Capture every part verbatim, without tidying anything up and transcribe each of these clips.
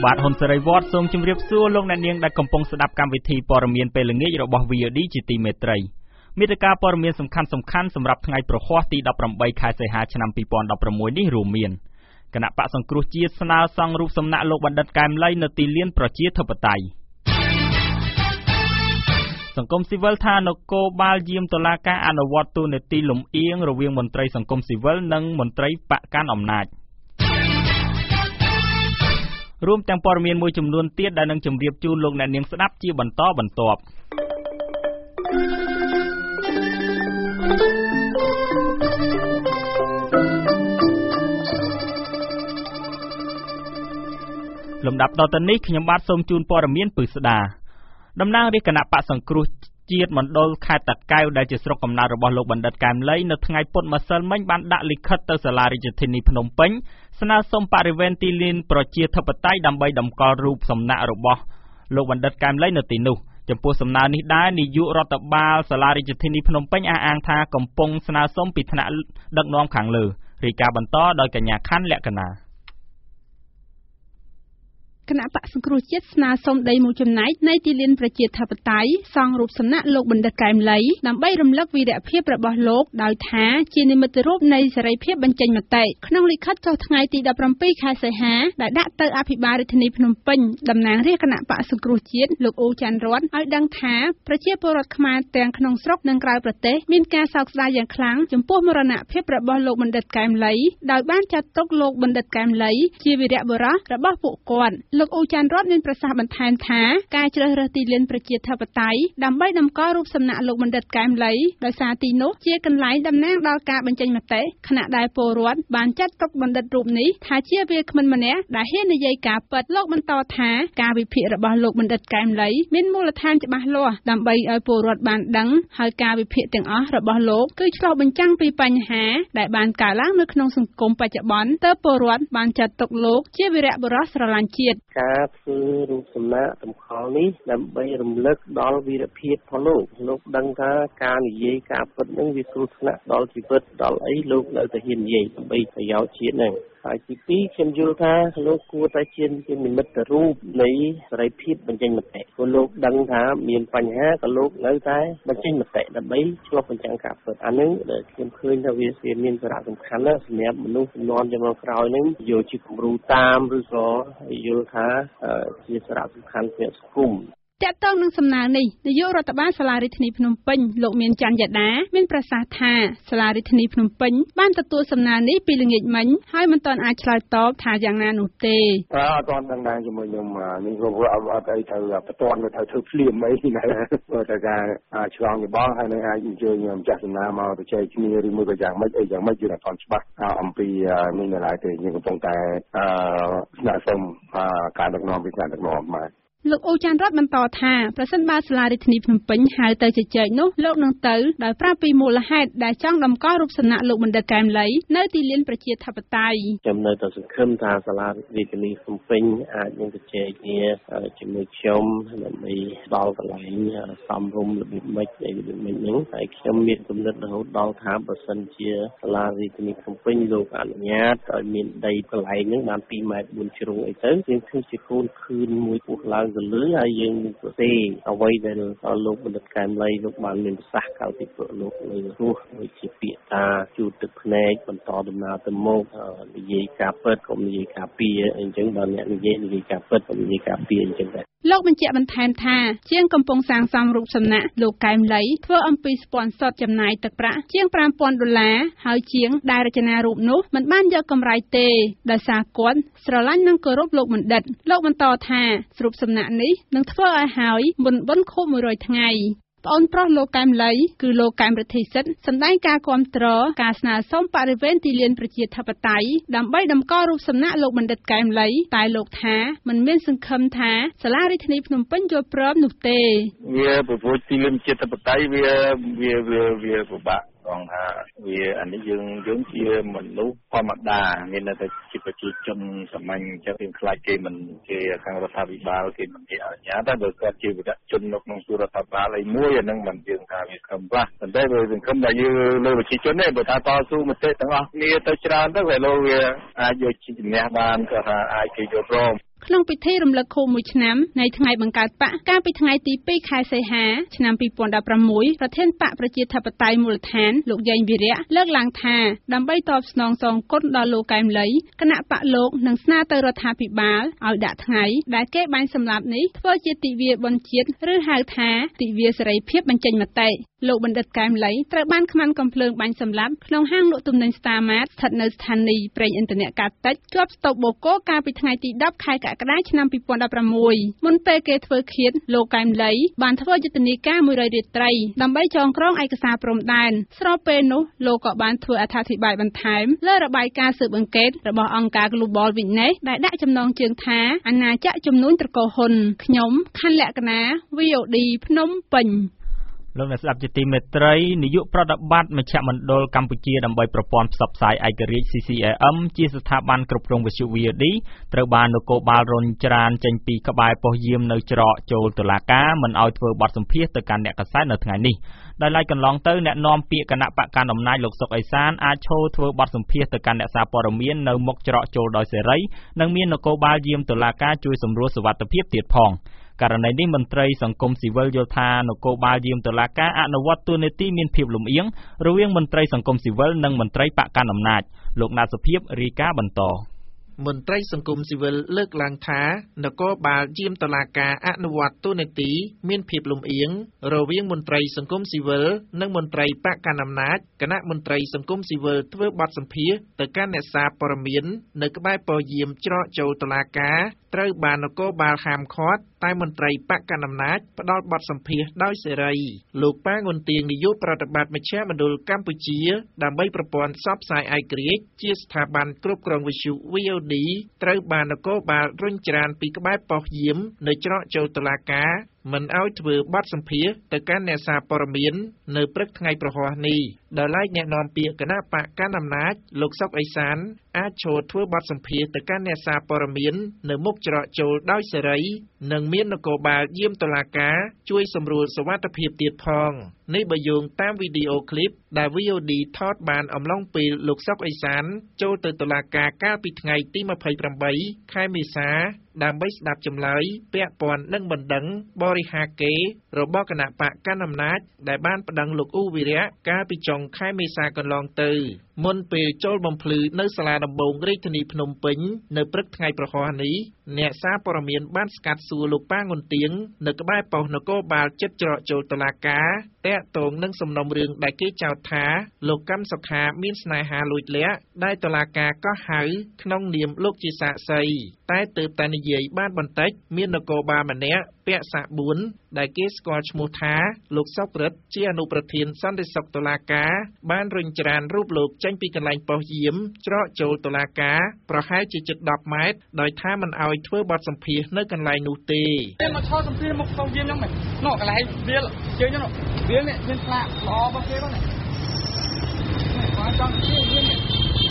ខ្ញុំបាទហ៊ុនសេរីវត្តសូមជម្រាបសួរលោកអ្នកនាងដែលកំពុងស្ដាប់កម្មវិធីព័ត៌មានពេលល្ងាចរបស់ វី អូ ឌី ជាទីមេត្រីមាតិកាព័ត៌មានសំខាន់ៗសម្រាប់ថ្ងៃប្រហ័សទីដប់ប្រាំបីខែសីហាឆ្នាំពីរពាន់ដប់ប្រាំមួយនេះរួមមានគណៈបកសង្គ្រោះជាតិស្នើសង់រូបសំណាកលោកបណ្ឌិតកែមលីនៅទីលានប្រជាធិបតេយ្យសង្គមស៊ីវិលថានគរបាលយាមតុលាការអនុវត្តទូនាទីលំអៀងរវាងមន្ត្រីសង្គមស៊ីវិលនិងមន្ត្រីបកកាន់អំណាចរួមទាំងព័ត៌មានមួយចំនួនទៀតដែលនឹងជម្រាបជូនលោកអ្នកនាងស្ដាប់ជាបន្តបន្ទាប់លំដាប់តទៅនេះខ្ញុំបាទសូមជូនព័ត៌មានពិស្ដាតំណាងរាជគណៈបកសង្គ្រោះជាតិមណ្ឌលខេត្តតាកែវដែលជាស្រុកកំណើតរបស់លោកបណ្ឌិតកែមលីនៅថ្ងៃពុធម្សិលមិញបានដាក់លិខិតទៅសាលារាជធានីភ្នំពេញស្នើសុំបរិវេណទីលានប្រជាធិបតេយ្យដើម្បីតម្កល់រូបសំណាករបស់លោកបណ្ឌិតកែមលីនៅទីនោះចំពោះសំណើនេះដែរនាយករដ្ឋបាលសាលារាជធានីភ្នំពេញអះអាងថាកំពុងស្នើសុំពីថ្នាក់ដឹកនាំខាងលើរាយការណ៍បន្តដោយកញ្ញាខាន់លក្ខណាគណៈបកសង្គ្រោះជាតិស្នើសុំដីមួយចំណែកនៃទីលានប្រជាធិបតេយ្យសង់រូបសំណាកលោកបណ្ឌិតកែមលីដើម្បីរំលឹកវីរភាពរបស់លោកដោយថាជានិមិត្តរូបនៃសេរីភាពបញ្ចេញមតិក្នុងលិខិតចុះថ្ងៃទីដប់ប្រាំពីរខែសីហាដែលដាក់ទៅអភិបាលរាជធានីភ្នំពេញតំណាងរាជគណៈបកសង្គ្រោះជាតិលោកអូចាន់រតឲ្យដឹងថាប្រជាពលរដ្ឋខ្មែរទាំងក្នុងស្រុកនិងក្រៅប្រទេសមានការសោកស្ដាយយ៉ាងខ្លាំងចំពោះមរណភាពរបស់លោកបណ្ឌិតកែមលីដោយបានចាត់ទុកលោកបណ្ឌិតកែមលីជាវីរបុរសរបស់ពួកគាត់លោកអូចាន់រតមានប្រសាសន៍បន្ថែមថាការជ្រើសរើសទីលានប្រជាធិបតេយ្យដើម្បីតម្កល់រូបសំណាកលោកបណ្ឌិតកែមលីដោយសារទីនោះជាកន្លែងតំណាងដល់ការបញ្ចេញមតិខណៈដែលពលរដ្ឋបានចាត់ទុកបណ្ឌិតរូបនេះថាជាវាគ្មិនម្នាក់ដែលហ៊ាននិយាយការពិតលោកបន្តថាការវិភាគរបស់លោកបណ្ឌិតកែមលីមានមូលដ្ឋានច្បាស់លាស់ដើម្បីឲ្យពលរដ្ឋបានដឹងហើយការវិភាគទាំងអស់របស់លោកគឺឆ្លុះបញ្ចាំងពីបញ្ហាដែលបានកើតឡើងនៅក្នុងសង្គមបច្ចុប្បន្នទើបពលរដ្ឋបានចាត់ទុកលោកជាវីរបុរសស្រឡាញ់ជាតិការធ្វើរូបសំណាកតម្កល់នេះដើម្បីរំលឹកដល់វីរភាពរបស់លោកលោកដឹងថាការនិយាយការពិតនឹងវាគ្រោះថ្នាក់ដល់ជីវិតដល់អីលោកនៅតែហ៊ាននិយាយដើម្បីប្រយោជន៍ជាតិហ្នឹងហើយទីពីរខ្ញុំយល់ថាលោកគួរតែជានិមិត្តរូបនៃសេរីភាពបញ្ចេញមតិព្រោះលោកដឹងថាមានបញ្ហាក៏លោកនៅតែបញ្ចេញមតិដើម្បីឆ្លុះបញ្ចាំងការពិតអានឹងដែលខ្ញុំឃើញថាវាមានសារៈសំខាន់ណាស់សម្រាប់មនុស្សជំនាន់ចុងក្រោយហ្នឹងយកជាគំរូតាមឬក៏យល់ថាជាសារៈសំខាន់សម្រាប់សង្គមតាក់ទងនឹងសំណើនេះនាយករដ្ឋបាលសាលារាជធានីភ្នំពេញលោកមានច័ន្ទយដាមានប្រសាសន៍ថាសាលារាជធានីភ្នំពេញបានទទួលសំណើនេះពីល្ងាចមិញហើយមិនទាន់អាចឆ្លើយតបថាយ៉ាងណានោះទេអត់ទាន់ដឹងដែរជាមួយខ្ញុំនេះក៏អត់អត់អីទៅបន្ទាន់ទៅធ្វើភ្លាមអីណាព្រោះតែការឆ្លងយោបល់ហើយនឹងអាចអញ្ជើញម្ចាស់សំណើមកទៅចែកគ្នាឬមួយក៏យ៉ាងម៉េចអីយ៉ាងម៉េចយើងអត់ទាន់ច្បាស់អំពីនេះនៅឡើយទេយើងកំពុងតែស្នើសុំការដឹកនាំពីថ្នាក់ដឹកនាំមកលោកអូចាន់រតបន្តថាប្រសិនបើសាលារាជធានីភ្នំពេញហៅទៅជជែកនោះលោកនឹងទៅដោយប្រាប់ពីមូលហេតុដែលចង់តម្កល់រូបសំណាកលោកបណ្ឌិតកែមលីនៅទីលានប្រជាធិបតេយ្យខ្ញុំនៅតែសង្ឃឹមថាសាលារាជធានីភ្នំពេញអាចនឹងជជែកគ្នាជាមួយខ្ញុំដើម្បីដល់កន្លែងសំរុំរបៀបម៉េចអីរបៀបម៉េចហ្នឹងហើយខ្ញុំមានគំនិតរហូតដល់ថាបើសិនជាសាលារាជធានីភ្នំពេញលោកអនុញ្ញាតឲ្យមានដីកន្លែងហ្នឹងបានពីរម៉ែត្របួនជ្រុងអីទៅយើងឃើញជាកូនខឿនមួយពោះឡើងទៅលើហើយយើងសរសេរអ្វីដែលលោកបណ្ឌិតកែមលីលោកបានមានប្រសាសន៍កាលពីព្រោះលោកនៅរស់ដូចជាពាក្យថាជូតទឹកភ្នែកបន្តដំណើរទៅមុខនិយាយការពិតកុំនិយាយការពារអីចឹងដល់អ្នកនិយាយនិយាយការពិតកុំនិយាយការពារអញ្ចឹងដែរលោកបញ្ជាក់បន្ថែមថាជាងកំពុងសាងសង់រូបសំណាកលោកកែមលីធ្វើអំពីស្ពាន់សុទ្ធចំណាយទឹកប្រាក់ជាងប្រាំពាន់ដុល្លារហើយជាងដែលរចនារូបនោះមិនបានយកកម្រៃទេដោយសារគាត់ស្រឡាញ់និងគោរពលោកបណ្ឌិតលោកបន្តថារូបសំណាកនេះនឹងធ្វើឲ្យហើយមុនបុណ្យខួបមួយរយថ្ងៃប្អូនប្រុសលោកកែមលីគឺលោកកែមរិទ្ធីសិទ្ធសម្ដែងការគាំទ្រការស្នើសុំបរិវេណទីលានប្រជាធិបតេយ្យដើម្បីតម្កល់រូបសំណាកលោកបណ្ឌិតកែមលីតែលោកថាមិនមានសង្ឃឹមថាសាលារាជធានីភ្នំពេញយល់ព្រមនោះទេវាប្រពៃទីលានប្រជាធិបតេយ្យវាវាវាវាពិបាកបងថាវាអានេះយើងយើងជាមនុស្សធម្មតាមានតែជាប្រជាជនសាមញ្ញចឹងយើងខ្លាចគេមិនជាខាងរដ្ឋាភិបាលគេមិនជាអនុញ្ញាតតែបើគាត់ជាវិទ្យាជននៅក្នុងទូរដ្ឋាភិបាលអីមួយអានឹងមិនយើងថាវាខំខ្លះប៉ុន្តែបើសង្គមដែលយើងលើប្រជាជនទេបើថាតស៊ូមតិទាំងអស់គ្នាទៅច្រើនទៅវាលោកវាអាចយកជាជំនះបានក៏ថាអាចគេយល់ព្រមក្នុងពិធីរំលឹកខួបមួយឆ្នាំនៃថ្ងៃបង្កើតបកកាលពីថ្ងៃទីពីរខែសីហាឆ្នាំពីរពាន់ដប់ប្រាំមួយប្រធានបកប្រជាធិបតេយ្យមូលដ្ឋានលោកយ៉ែងវីរៈលើកឡើងថាដើម្បីតបស្នងសងគុណដល់លោកកែមលីគណៈបកលោកនឹងស្នើទៅរដ្ឋាភិបាលឲ្យដាក់ថ្ងៃដែលគេបាញ់សម្លាប់នេះធ្វើជាទិវាបុណ្យជាតិឬហៅថាទិវាសេរីភាពបញ្ចេញមតិលោកបណ្ឌិតកែមលីត្រូវបានខ្មាន់កំភ្លើងបាញ់សម្លាប់ក្នុងហាងលក់ទំនិញ Star Mart ស្ថិតនៅស្ថានីយ៍ប្រេងឥន្ធនៈកាតិចជាប់ស្តុបបូកូកាលពីថ្ងៃទីដប់ខែកក្កដាឆ្នាំពីរពាន់ដប់ប្រាំមួយមុនពេលគេធ្វើឃាតលោកកែមលីបានធ្វើយុទ្ធនាការមួយរយរាត្រីដើម្បីចងក្រងឯកសារព្រំដែនស្របពេលនោះលោកក៏បានធ្វើអត្ថាធិប្បាយបន្ថែមលើរបាយការណ៍ស៊ើបអង្កេតរបស់អង្គការ Global Witness ដែលដាក់ចំណងជើងថាអាណាចក្រជំនួញត្រកូលហ៊ុនខ្ញុំខណ្ឌលក្ខណា វី អូ ឌី ភ្នំពេញលោកអ្នកស្ដាប់ជាទីមេត្រីនាយកប្រតិបត្តិមជ្ឈមណ្ឌលកម្ពុជាដើម្បីប្រព័ន្ធផ្សព្វផ្សាយឯករាជ្យ C C A M ជាស្ថាប័នគ្រប់គ្រងវិទ្យុ V O D ត្រូវបាននគរបាលរុញច្រានចេញពីក្បែរប៉ុស្តិ៍យាមនៅច្រកចូលតុលាការមិនឲ្យធ្វើបទសម្ភាសន៍ទៅកាន់អ្នកកាសែតនៅថ្ងៃនេះដោយឡែកកន្លងទៅអ្នកនាំពាក្យគណៈបកកណ្ដាលអំណាចលោកសុកអេសានអាចឈរធ្វើបទសម្ភាសន៍ទៅកាន់អ្នកសារព័ត៌មាននៅមុខច្រកចូលដោយសេរីនិងមាននគរបាលយាមតុលាការជួយសម្រួលសុវត្ថិភាពទៀតផងករណីនេះមន្ត្រីសង្គមស៊ីវិលយល់ថានគរបាលយាមតុលាការអនុវត្តតួនាទីមានភាពលំអៀងរវាងមន្ត្រីសង្គមស៊ីវិលនិងមន្ត្រីបកកណ្ដាលអំណាចលោកណាតសុភាពរាយការណ៍បន្តមន្ត្រីសង្គមស៊ីវិលលើកឡើងថានគរបាលយាមតុលាការអនុវត្តតួនាទីមានភាពលំអៀងរវាងមន្ត្រីសង្គមស៊ីវិលនិងមន្ត្រីបកកណ្ដាលអំណាចគណៈមន្ត្រីសង្គមស៊ីវិលធ្វើបទសម្ភាសន៍ទៅកាន់អ្នកសារព័ត៌មាននៅក្បែរប៉ុស្តិ៍យាមច្រកចូលតុលាការត្រូវបាននគរបាលហាមឃាត់តែមន្ត្រីបកកណ្ដាលអំណាចផ្ដល់បទសម្ភាសន៍ដោយសេរីលោកប៉ាងុនទៀងនាយកប្រតិបត្តិមជ្ឈមណ្ឌលកម្ពុជាដើម្បីប្រព័ន្ធផ្សព្វផ្សាយឯករាជ្យជាស្ថាប័នគ្រប់គ្រងវិទ្យុ V O D ត្រូវបាននគរបាលរុញច្រានពីក្បែរប៉ុស្តិ៍យាមនៅច្រកចូលតុលាការមិនឲ្យធ្វើបទសម្ភាសន៍ទៅកាន់អ្នកសារព័ត៌មាននៅព្រឹកថ្ងៃប្រហ័សនេះដោយឡែកអ្នកនាំពាក្យគណៈបកកណ្ដាលអំណាចលោកសុកអេសានអាចឈរធ្វើបទសម្ភាសន៍ទៅកាន់អ្នកសារព័ត៌មាននៅមុខច្រកចូលដោយសេរីនិងមាននគរបាលយាមតុលាការជួយសម្រួលសុវត្ថិភាពទៀតផងនេះបើយោងតាមវីដេអូឃ្លីបដែល V O D ថតបានអំឡុងពេលលោកសុកអេសានចូលទៅតុលាការកាលពីថ្ងៃទីម្ភៃប្រាំបីខែមេសាដើម្បីស្ដាប់ចម្លើយពាក់ព័ន្ធនឹងបណ្ដឹងបរិហាកេរបស់គណៈបកកណ្ដាលអំណាចដែលបានប្តឹងលោកអ៊ូវីរៈកាលពីចុងខែមេសាកន្លងទៅមុនពេលចូលបំភ្លឺនៅសាលាដំបងរាជធានីភ្នំពេញនៅព្រឹកថ្ងៃប្រហ័សនេះអ្នកសារព័ត៌មានបានស្កាត់សួរលោកប៉ាងុនទៀងនៅក្បែរប៉ុស្តិ៍នគរបាលជិតច្រកចូលតុលាការតាក់ទងនឹងសំណុំរឿងដែលគេចោទថាលោកកម្មសុខាមានស្នេហាលួចលាក់ដែលតុលាការកោះហៅក្នុងនាមលោកជាសាក្សីតែទើបតែនិយាយបានបន្តិចមាននគរបាលម្នាក់ពាក់សាកបួនដែលគេស្គាល់ឈ្មោះថាលោកសុករិទ្ធជាអនុប្រធានសន្តិសុខតុលាការបានរុញច្រានរូបលោកចេញពីកន្លែងប៉ុស្តិ៍យាមច្រកចូលតុលាការប្រហែលជាជិតដប់ម៉ែត្រដោយថាមិនអោយធ្វើបទសម្ភាសន៍នៅកន្លែងនោះទេមកឈរសម្ភាសន៍មុខប៉ុស្តិ៍យាមហ្នឹងមែននោះកន្លែងវាលជើងហ្នឹងវាលនេះមានផ្លាកល្អរបស់គេហ្នឹងនេះបានចង់ជិះវានេះ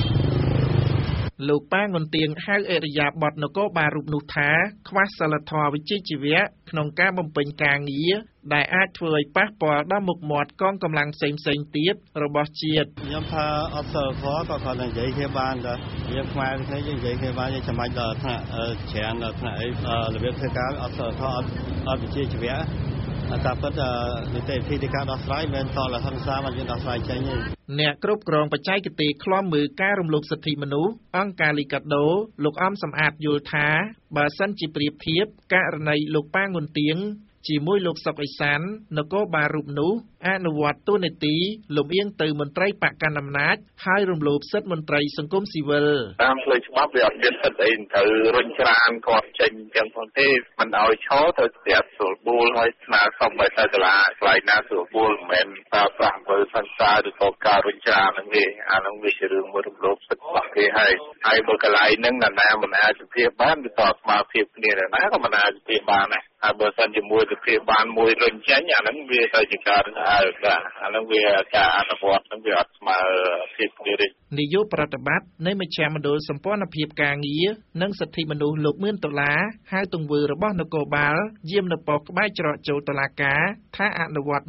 លោកប៉ាងុនទៀងហៅអរិយាប័ត្រនគរបាលរូបនោះថាខ្វះសិលធម៌វិជ្ជាជីវៈក្នុងការបំពេញការងារដែលអាចធ្វើឲ្យប៉ះពាល់ដល់មុខមាត់កងកម្លាំងផ្សេងៗទៀតរបស់ជាតិខ្ញុំថាអត់សិលធម៌ក៏គាត់និយាយគ្នាបានដែរយើងខ្មែរគ្នាយើងនិយាយគ្នាបានយើងចាំបាច់ដល់ថ្នាក់ច្រើនដល់ថ្នាក់អីរបៀបធ្វើការអត់សិលធម៌អត់អត់វិជ្ជាជីវៈតែប៉ុន្តែនីតិវិធីនៃការដោះស្រាយមិនតលហិង្សាមកយើងដោះស្រាយចេញទេអ្នកគ្រប់គ្រងបច្ចេកទេសឃ្លាំមើលការរំលោភសិទ្ធិមនុស្សអង្គការលីកាដូលោកអំសំអាតយល់ថាបើសិនជាប្រៀបធៀបករណីលោកប៉ាងុនទៀងជាមួយលោកសុកអេសាននគរបាលរូបនោះអនុវត្តតួនាទីលំអៀងទៅមន្ត្រីបកកណ្ដាលអំណាចហើយរំលោភសិទ្ធិមន្ត្រីសង្គមស៊ីវិលតាមផ្លូវច្បាប់វាអត់មានសិទ្ធិអីទៅរុញច្រានគាត់ចេញទាំងផងទេមិនឲ្យឈរទៅស្ទាត់ស្រួលបួលហើយស្នើសុំឲ្យទៅតុលាខ្លាយណាស្រួលបួលមិនថាប្រាក់បើសិនតាឬក៏ការរុញច្រានហ្នឹងទេអាហ្នឹងវាជារឿងមួយរំលោភសិទ្ធិរបស់គេហើយហើយបើកន្លែងហ្នឹងណាណាមិនអាចសភាបានវាតស្មារភាពគ្នាណាក៏មិនអាចសភាបានដែរហើយបើសិនជាមួយសភាបានមួយរុញចេញអាហ្នឹងវាទៅជាការអើបាទអាហ្នឹងវាការអនុវត្តហ្នឹងវាអត់ស្មើភាពគ្នាទេនាយកប្រតិបត្តិនៃមជ្ឈមណ្ឌលសម្ព័ន្ធភាពការងារនិងសិទ្ធិមនុស្សលោកមឿនដុល្លារហៅទង្វើរបស់នគរបាលយាមនៅប៉ុស្តិ៍ក្បែរច្រកចូលតុលាការថាអនុវត្តនោះ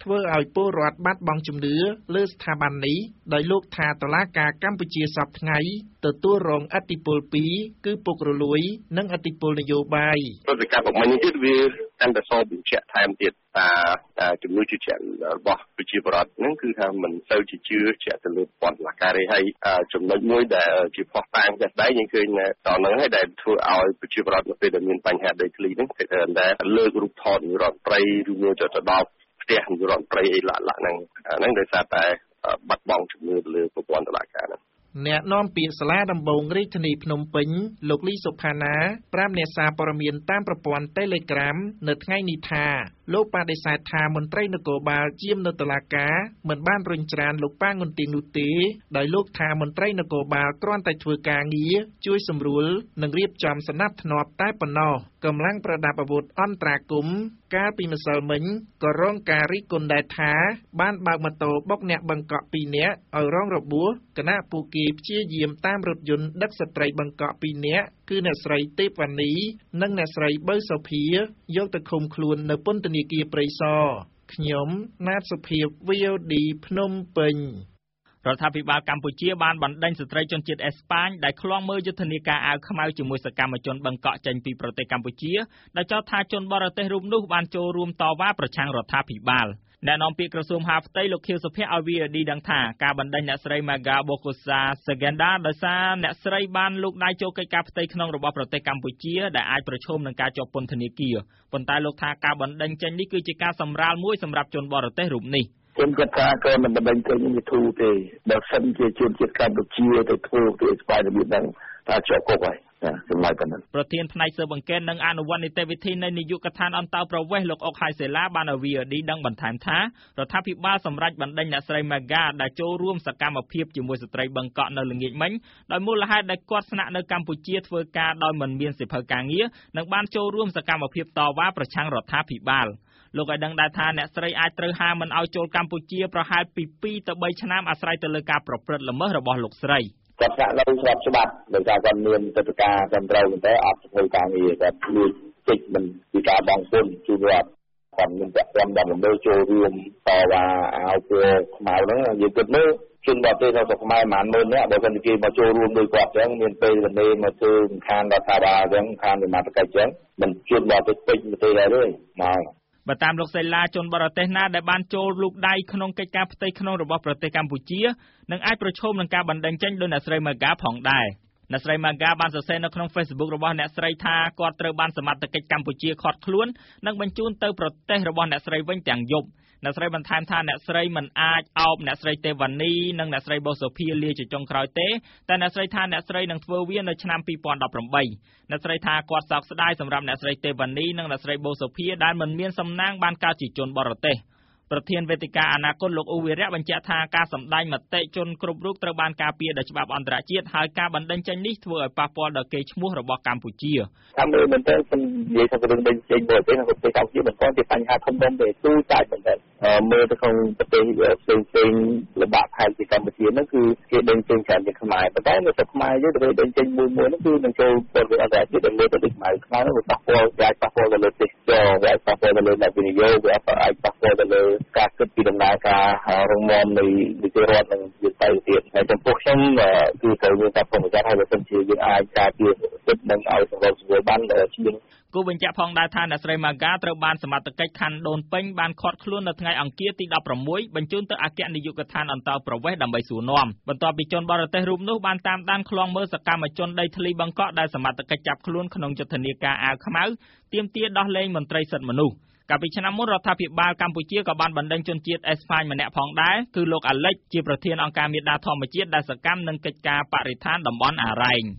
ធ្វើឲ្យពលរដ្ឋបាត់បង់ជំនឿលើស្ថាប័ននេះដោយលោកថាតុលាការកម្ពុជាសពថ្ងៃទទួលរងឥទ្ធិពលពីរគឺពុករលួយនិងឥទ្ធិពលនយោបាយព្រឹត្តិការណ៍របស់នេះទៀតវាកាន់តែសបបញ្ជាក់ថែមទៀតថាជំនួយជឿជាក់របស់ប្រជាពលរដ្ឋហ្នឹងគឺថាមិនសូវជាជឿជាក់ទៅលើព័ន្ធតុលាការទេហើយចំណុចមួយដែលជាផុសតាងចាស់ដែរយើងឃើញតហ្នឹងហើយដែលធ្វើឲ្យប្រជាពលរដ្ឋនៅពេលដែលមានបញ្ហាដីធ្លីហ្នឹងគឺតែលើករូបថតនាយរដ្ឋមន្ត្រីឬមួយទៅដល់ផ្ទះនាយរដ្ឋមន្ត្រីអីឡាក់ឡាក់ហ្នឹងហ្នឹងដោយសារតែបាត់បង់ជំនឿលើប្រព័ន្ធតុលាការហ្នឹងអ្នកនាំពាក្យសាលាដំបងរាជធានីភ្នំពេញលោកលីសុផាណាប្រាប់អ្នកសារព័ត៌មានតាមប្រព័ន្ធ Telegram នៅថ្ងៃនេះថាលោកបដិសេធថាមន្ត្រីនគរបាលជាមនៅតុលាការមិនបានរុញច្រានលោកប៉ាងុនទៀងនោះទេដោយលោកថាមន្ត្រីនគរបាលគ្រាន់តែធ្វើការងារជួយសម្រួលនិងរៀបចំសណ្ដាប់ធ្នាប់តែប៉ុណ្ណោះកម្លាំងប្រដាប់អាវុធអន្តរាគមន៍កាលពីម្សិលមិញក៏រងការរិះគន់ដែរថាបានបើកម៉ូតូបុកអ្នកបង្កក់ពីរនាក់ឲ្យរងរបួសគណៈពួកគេព្យាយាមតាមរថយន្តដឹកស្ត្រីបង្កក់ពីរនាក់គឺអ្នកស្រីទេពវណ្ណីនិងអ្នកស្រីបើសុភាយកទៅឃុំខ្លួននៅពន្ធនាគារព្រៃសរខ្ញុំណាតសុភាព វី អូ ឌី ភ្នំពេញរដ្ឋាភិបាលកម្ពុជាបានបណ្ដេញស្ត្រីជនជាតិអេស្ប៉ាញដែលឃ្លាំមើលយុទ្ធនាការអាវខ្មៅជាមួយសកម្មជនបង្កក់ចេញពីប្រទេសកម្ពុជាដែលចោទថាជនបរទេសរូបនោះបានចូលរួមតវ៉ាប្រឆាំងរដ្ឋាភិបាលអ្នកនាំពាក្យក្រសួងមហាផ្ទៃលោកខៀវសុភ័ក្រឲ្យ វី អូ ឌី ដឹងថាការបណ្ដេញអ្នកស្រី Maga Bokosa Saganda ដោយសារអ្នកស្រីបានលូកដៃចូលកិច្ចការផ្ទៃក្នុងរបស់ប្រទេសកម្ពុជាដែលអាចប្រឈមនឹងការជាប់ពន្ធនាគារប៉ុន្តែលោកថាការបណ្ដេញចេញនេះគឺជាការសម្រាលមួយសម្រាប់ជនបរទេសរូបនេះខ្ញុំគិតថាក៏មិនបណ្ដេញចេញនេះធូរទេបើសិនជាជនជាតិកម្ពុជាទៅធ្វើទៅស្បាយរបៀបហ្នឹងថាជាប់គុកហើយសម្រាប់ប៉ុណ្ណឹងប្រធានផ្នែកស៊ើបអង្កេតនិងអនុវត្តនីតិវិធីនៃនាយកដ្ឋានអន្តរប្រវេសន៍លោកអុកហៃសេឡាបានឲ្យ វី អូ ឌី ដឹងបន្ថែមថារដ្ឋាភិបាលសម្រេចបណ្ដេញអ្នកស្រី Maga ដែលចូលរួមសកម្មភាពជាមួយស្ត្រីបង្កក់នៅល្ងាចមិញដោយមូលហេតុដែលគាត់ស្នាក់នៅកម្ពុជាធ្វើការដោយមិនមានសិទ្ធិការងារនិងបានចូលរួមសកម្មភាពតវ៉ាប្រឆាំងរដ្ឋាភិបាលលោកឲ្យដឹងដែរថាអ្នកស្រីអាចត្រូវហាមមិនឲ្យចូលកម្ពុជាប្រហែលពីពីរទៅបីឆ្នាំអាស្រ័យទៅលើការប្រព្រឹត្តល្មើសរបស់លោកស្រីគាត់ចាក់នៅស្របច្បាប់ដោយសារគាត់មានទឹកដីការត្រឹមត្រូវតែអត់ធ្វើការងារគាត់លួចជិះមិនពីការបង់ពន្ធជួនរដ្ឋគាត់មានពាក់ព័ន្ធដល់ដំណើរចូលរួមតវ៉ាអាវពណ៌ខ្មៅហ្នឹងយើងគិតមើលជនបរទេសនៅស្រុកខ្មែរប្រហែលម៉ឺននាក់បើមិនគេមកចូលរួមដោយគាត់អញ្ចឹងមានពេលវេលាមកធ្វើខានរដ្ឋាភិបាលអញ្ចឹងខានសមត្ថកិច្ចអញ្ចឹងមិនជនបរទេសពេញប្រទេសដែរទេមកបើតាមលោកសេឡាជនបរទេសណាដែលបានចូលលូកដៃក្នុងកិច្ចការផ្ទៃក្នុងរបស់ប្រទេសកម្ពុជានឹងអាចប្រឈមនឹងការបណ្ដេញចេញដោយអ្នកស្រី Maga ផងដែរអ្នកស្រី Maga បានសរសេរនៅក្នុង Facebook របស់អ្នកស្រីថាគាត់ត្រូវបានសមត្ថកិច្ចកម្ពុជាឃាត់ខ្លួននិងបញ្ជូនទៅប្រទេសរបស់អ្នកស្រីវិញទាំងយប់អ្នកស្រីបន្ថែមថាអ្នកស្រីមិនអាចអោបអ្នកស្រីទេវណ្ណីនិងអ្នកស្រីបូសូភីលាជាចុងក្រោយទេតែអ្នកស្រីថាអ្នកស្រីនឹងធ្វើវានៅឆ្នាំពីរពាន់ដប់ប្រាំបីអ្នកស្រីថាគាត់សោកស្ដាយសម្រាប់អ្នកស្រីទេវណ្ណីនិងអ្នកស្រីបូសូភីដែលមិនមានសំណាងបានកើតជាជនបរទេសប្រធានវេទិកាអនាគតលោកអ៊ូវីរៈបញ្ជាក់ថាការសម្ដែងមតិជនគ្រប់រូបត្រូវបានការពារដោយច្បាប់អន្តរជាតិហើយការបណ្ដេញចេញនេះធ្វើឲ្យប៉ះពាល់ដល់កេរ្តិ៍ឈ្មោះរបស់កម្ពុជាតាមមើលមែនតើខ្ញុំនិយាយថារឿងដេញចេញបរទេសនៅប្រទេសកម្ពុជាមិនទាន់ជាបញ្ហាធំដុំទេទូចតែប៉ុន្តែមើលទៅក្នុងប្រទេសផ្សេងផ្សេងលំបាកខែពីកម្ពុជាហ្នឹងគឺគេដេញចេញច្រើនជាខ្មែរប៉ុន្តែនៅស្រុកខ្មែរយើងទៅដេញចេញមួយមួយហ្នឹងគឺនឹងចូលបរិបទអន្តរជាតិដែលលើទៅដូចខ្មែរខ្មែរហ្នឹងវាប៉ះពាល់អាចប៉ះពាល់ទៅលើទេសចរវាប៉ះពាល់ទៅលើអ្នកវិនិយោគវាអាចប៉ះពាល់ទៅលើការគិតពីដំណើរការរងមមនៃវិទ្យារដ្ឋនិងវិទ្យាទៀតហើយចំពោះខ្ញុំគឺត្រូវមានការប្រុងប្រយ័ត្នហើយបើសិនជាយើងអាចការពារសិទ្ធិនិងឲ្យសម្របសម្រួលបានជាងគូបញ្ជាក់ផងដែរថាអ្នកស្រី Maga ត្រូវបានសមត្ថកិច្ចខណ្ឌដូនពេញបានឃាត់ខ្លួននៅថ្ងៃអង្គារទីដប់ប្រាំមួយបញ្ជូនទៅអគ្គនាយកដ្ឋានអន្តរប្រវេសន៍ដើម្បីសួរនាំបន្ទាប់ពីជនបរទេសរូបនោះបានតាមដានឃ្លាំមើលសកម្មជនដីធ្លីបង្កក់ដែលសមត្ថកិច្ចចាប់ខ្លួនក្នុងយុទ្ធនាការអាវខ្មៅទាមទារដោះលែងមន្ត្រីសិទ្ធិមនុស្សកាលពីឆ្នាំមុនរដ្ឋាភិបាលកម្ពុជាក៏បានបណ្ដេញជនជាតិអេស្ប៉ាញម្នាក់ផងដែរគឺលោកអាលិចជាប្រធានអង្គការមេដាធម្មជាតិដែលសកម្មនឹងកិច្ចការបរិស្ថានតំបន់អារ៉ែង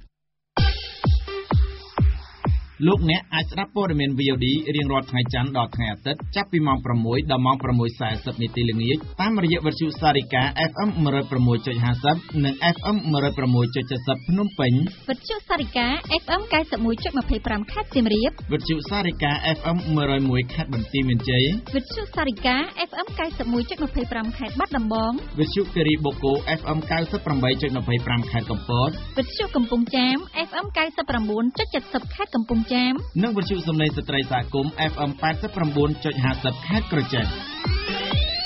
លោកអ្នកអាចស្ដាប់ព័ត៌មាន វី អូ ឌី រៀងរាល់ថ្ងៃច័ន្ទដល់ថ្ងៃអាទិត្យចាប់ពីម៉ោងប្រាំមួយដល់ម៉ោងប្រាំមួយសែសិបនាទីល្ងាចតាមរយៈវិទ្យុសារិកា អេហ្វ អេម một không sáu chấm hai không និង អេហ្វ អេម một không sáu chấm bảy không ភ្នំពេញវិទ្យុសារិកា អេហ្វ អេម 九十một chấm hai mươi lăm ខេត្តសៀមរាបវិទ្យុសារិកា អេហ្វ អេម một không một ខេត្តបន្ទាយមានជ័យវិទ្យុសារិកា អេហ្វ អេម 九十một chấm hai mươi lăm ខេត្តបាត់ដំបងវិទ្យុគិរីបូកូ អេហ្វ អេម 九十八chấm hai mươi lăm ខេត្តកំពតវិទ្យុកំពង់ចាម អេហ្វ អេម 九十九chấm bảy mươi ខេត្តកំពង់ចាមនិងវិទ្យុសំឡេងស្ត្រីសហគមន៍ អេហ្វ អេម 八十九chấm hai mươi ខេត្តក្រចេះ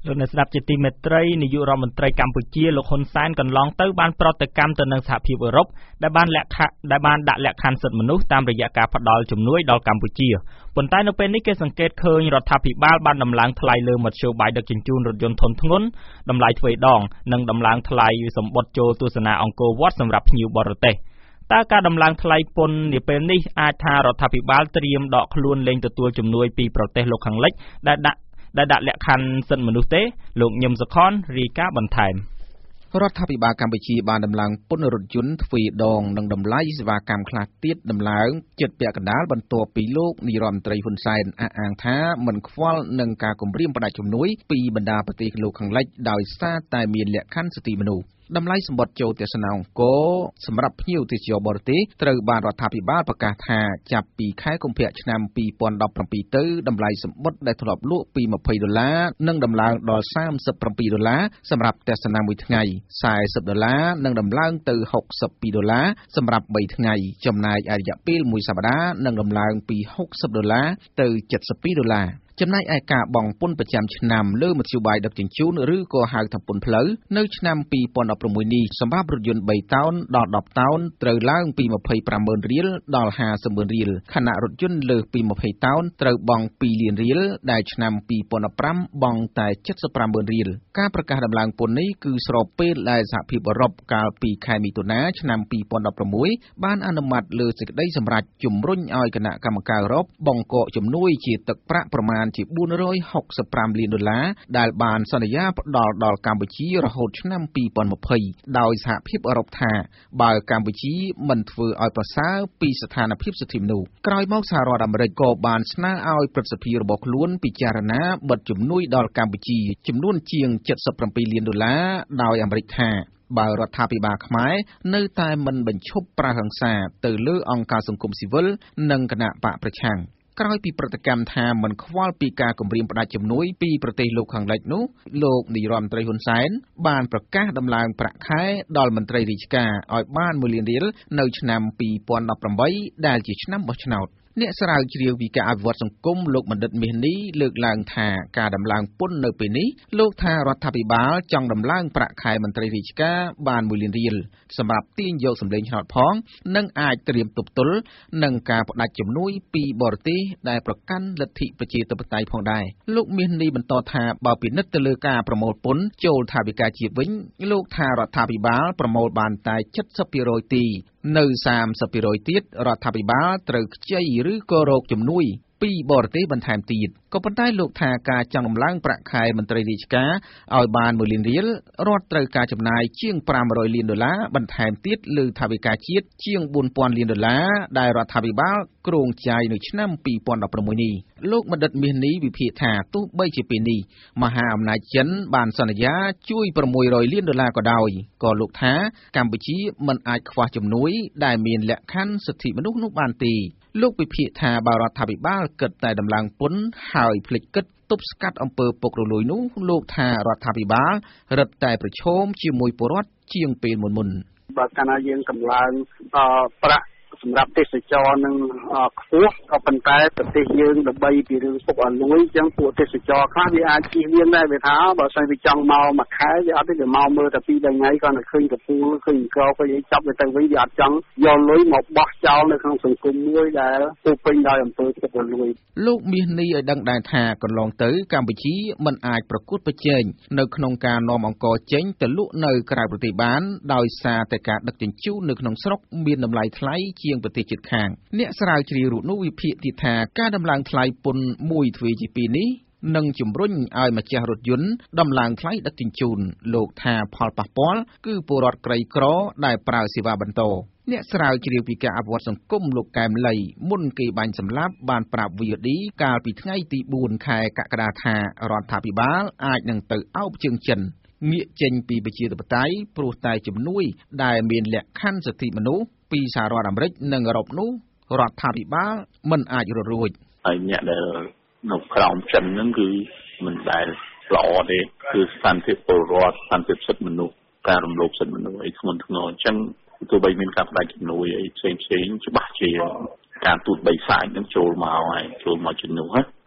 លោកអ្នកស្ដាប់ជាទីមេត្រីនាយករដ្ឋមន្ត្រីកម្ពុជាលោកហ៊ុនសែនកន្លងទៅបានប្រតិកម្មទៅនឹងសហភាពអឺរ៉ុបដែលបានលក្ខដែលបានដាក់លក្ខខណ្ឌសិទ្ធិមនុស្សតាមរយៈការផ្តល់ជំនួយដល់កម្ពុជាប៉ុន្តែនៅពេលនេះគេសង្កេតឃើញរដ្ឋាភិបាលបានដំឡើងថ្លៃលើមធ្យោបាយដឹកជញ្ជូនរថយន្តធុនធ្ងន់តម្លៃទ្វេដងនិងដំឡើងថ្លៃសម្បត្តិចូលទស្សនាអង្គរវត្តសម្រាប់ភ្ញៀវបរទេសតើការដំឡើងថ្លៃពន្ធនាពេលនេះអាចថារដ្ឋាភិបាលត្រៀមដកខ្លួនលែងទទួលជំនួយពីប្រទេសលោកខាងលិចដែលដាក់ដែលដាក់លក្ខខណ្ឌសិទ្ធិមនុស្សទេលោកញឹមសុខនរាយការណ៍បន្ថែមរដ្ឋាភិបាលកម្ពុជាបានដំឡើងពន្ធរថយន្តទ្វេដងនិងតម្លៃសេវាកម្មខ្លះទៀតដំឡើងជិតពាក់កណ្ដាលបន្ទាប់ពីលោកនាយរដ្ឋមន្ត្រីហ៊ុនសែនអះអាងថាមិនខ្វល់នឹងការគម្រាមផ្ដាច់ជំនួយពីបណ្ដាប្រទេសលោកខាងលិចដោយសារតែមានលក្ខខណ្ឌសិទ្ធិមនុស្សតម្លៃសម្បត្តិចូលទស្សនាអង្គរសម្រាប់ភ្ញៀវទេសចរបរទេសត្រូវបានរដ្ឋាភិបាលប្រកាសថាចាប់ពីខែកុម្ភៈឆ្នាំពីរពាន់ដប់ប្រាំពីរទៅតម្លៃសម្បត្តិដែលធ្លាប់លក់ពីម្ភៃដុល្លារនឹងដំឡើងដល់សាមសិបប្រាំពីរដុល្លារសម្រាប់ទស្សនាមួយថ្ងៃសែសិបដុល្លារនឹងដំឡើងទៅហុកសិបពីរដុល្លារសម្រាប់បីថ្ងៃចំណែកឯរយៈពេលមួយសប្តាហ៍នឹងដំឡើងពីហុកសិបដុល្លារទៅចិតសិបពីរដុល្លារចំណែកឯការបង់ពន្ធប្រចាំឆ្នាំលើមធ្យោបាយដឹកជញ្ជូនឬក៏ហៅថាពន្ធផ្លូវនៅឆ្នាំពីរពាន់ដប់ប្រាំមួយនេះសម្រាប់រថយន្តបីតោនដល់ដប់តោនត្រូវឡើងពីម្ភៃប្រាំម៉ឺនរៀលដល់ហាសិបម៉ឺនរៀលខណៈរថយន្តលើសពីម្ភៃតោនត្រូវបង់ពីរលានរៀលដែលឆ្នាំពីរពាន់ដប់ប្រាំបង់តែចិតសិបប្រាំម៉ឺនរៀលការប្រកាសដំឡើងពន្ធនេះគឺស្របពេលដែលសហភាពអឺរ៉ុបកាលពីខែមិថុនាឆ្នាំពីរពាន់ដប់ប្រាំមួយបានអនុម័តលើសេចក្តីសម្រេចជំរុញឲ្យគណៈកម្មការអឺរ៉ុបបង្កកជំនួយជាទឹកប្រាក់ប្រមាណជាបួនរយហុកសិបប្រាំលានដុល្លារដែលបានសន្យាផ្ដល់ដល់កម្ពុជារហូតឆ្នាំពីរពាន់ម្ភៃដោយសហភាពអឺរ៉ុបថាបើកម្ពុជាមិនធ្វើឲ្យប្រសើរពីស្ថានភាពសិទ្ធិមនុស្សក្រោយមកសហរដ្ឋអាមេរិកក៏បានស្នើឲ្យព្រឹទ្ធសភារបស់ខ្លួនពិចារណាបិទជំនួយដល់កម្ពុជាចំនួនជាងចិតសិបប្រាំពីរលានដុល្លារដោយអាមេរិកថាបើរដ្ឋាភិបាលខ្មែរនៅតែមិនបញ្ឈប់ប្រើហិង្សាទៅលើអង្គការសង្គមស៊ីវិលនិងគណៈបកប្រឆាំងក្រោយពីប្រតិកម្មថាមិនខ្វល់ពីការគម្រាមផ្ដាច់ជំនួយពីប្រទេសលោកខាងលិចនោះលោកនាយរដ្ឋមន្ត្រីហ៊ុនសែនបានប្រកាសដំឡើងប្រាក់ខែដល់មន្ត្រីរាជការឲ្យបានមួយលានរៀលនៅឆ្នាំពីរពាន់ដប់ប្រាំបីដែលជាឆ្នាំបោះឆ្នោតអ្នកស្រាវជ្រាវពីការអភិវឌ្ឍសង្គមលោកបណ្ឌិតមាសនេះលើកឡើងថាការដំឡើងពន្ធនៅពេលនេះលោកថារដ្ឋាភិបាលចង់ដំឡើងប្រាក់ខែមន្ត្រីរាជការបានមួយលានរៀលសម្រាប់ទាញយកសម្លេងឆ្នោតផងនិងអាចត្រៀមទប់ទល់នឹងការផ្ដាច់ជំនួយពីបរទេសដែលប្រកាន់លទ្ធិប្រជាធិបតេយ្យផងដែរលោកមាសនេះបន្តថាបើពិនិត្យទៅលើការប្រមូលពន្ធចូលថវិកាជាតិវិញលោកថារដ្ឋាភិបាលប្រមូលបានតែចិតសិបភាគរយទីនៅសាមសិបភាគរយទៀតរដ្ឋាភិបាលត្រូវខ្ចីឬក៏រកជំនួយពីបរទេសបន្ថែមទៀតក៏ប៉ុន្តែលោកថាការចង់ដំឡើងប្រាក់ខែមន្ត្រីរាជការឲ្យបានមួយលានរៀលរដ្ឋត្រូវការចំណាយជាងប្រាំរយលានដុល្លារបន្ថែមទៀតលើថវិកាជាតិជាងបួនពាន់លានដុល្លារដែលរដ្ឋាភិបាលគ្រោងចាយនៅឆ្នាំពីរពាន់ដប់ប្រាំមួយនេះលោកបណ្ឌិតមាសនេះវិភាគថាទោះបីជាពេលនេះមហាអំណាចចិនបានសន្យាជួយប្រាំមួយរយលានដុល្លារក៏ដោយក៏លោកថាកម្ពុជាមិនអាចខ្វះជំនួយដែលមានលក្ខខណ្ឌសិទ្ធិមនុស្សនោះបានទេលោកវិភាគថាបើរដ្ឋាភិបាលគិតតែដំឡើងពន្ធហើយភ្លេចគិតទប់ស្កាត់អំពើពុករលួយនោះលោកថារដ្ឋាភិបាលរឹតតែប្រឈមជាមួយពលរដ្ឋជាងពេលមុនមុនបើកាលណាយើងកម្លាំងប្រាក់សម្រាប់ទេសចរនឹងខ្ពស់ក៏ប៉ុន្តែប្រទេសយើងដើម្បីពីរឿងពុករលួយអញ្ចឹងពួកទេសចរខ្លះវាអាចជៀសវាងដែរវាថាបើសិនវាចង់មកមួយខែវាអត់ទេវាមកមើលតែពីរថ្ងៃគាត់នឹងឃើញកពូលឃើញក្រឃើញអីចាប់វាទៅវិញវាអត់ចង់យកលុយមកបោះចោលនៅក្នុងសង្គមមួយដែលពោពេញដោយអំពើពុករលួយលោកមាសនេះឲ្យដឹងដែរថាកន្លងទៅកម្ពុជាមិនអាចប្រកួតប្រជែងនៅក្នុងការនាំអង្ករចេញទៅលក់នៅក្រៅប្រទេសបានដោយសារតែការដឹកជញ្ជូននៅក្នុងស្រុកមានតម្លៃថ្លៃជាងប្រទេសជិតខាងអ្នកស្រាវជ្រាវរូបនោះវិភាគទៀតថាការដំឡើងថ្លៃពន្ធមួយទ្វេជាពីរនេះនឹងជំរុញឲ្យម្ចាស់រថយន្តដំឡើងថ្លៃដឹកជញ្ជូនលោកថាផលប៉ះពាល់គឺពលរដ្ឋក្រីក្រដែលប្រើសេវាបន្តអ្នកស្រាវជ្រាវពីការអភិវឌ្ឍសង្គមលោកកែមលីមុនគេបាញ់សម្លាប់បានប្រាប់ វី អូ ឌី កាលពីថ្ងៃទីបួនខែកក្កដាថារដ្ឋាភិបាលអាចនឹងទៅអោបជើងចិនងាកចេញពីប្រជាធិបតេយ្យព្រោះតែជំនួយដែលមានលក្ខខណ្ឌសិទ្ធិមនុស្សពីសហរដ្ឋអាមេរិកនិងអឺរ៉ុបនោះរដ្ឋាភិបាលមិនអាចរត់រួចហើយអ្នកដែលនៅក្រោមចិនហ្នឹងគឺមិនដែលល្អទេគឺស្ថានភាពពលរដ្ឋស្ថានភាពសិទ្ធិមនុស្សការរំលោភសិទ្ធិមនុស្សអីធ្ងន់ធ្ងរអញ្ចឹងទោះបីមានការផ្ដាច់ជំនួយអីផ្សេងផ្សេងច្បាស់ជាការទូតបីសាច់នឹងចូលមកហើយចូលមកជំនួស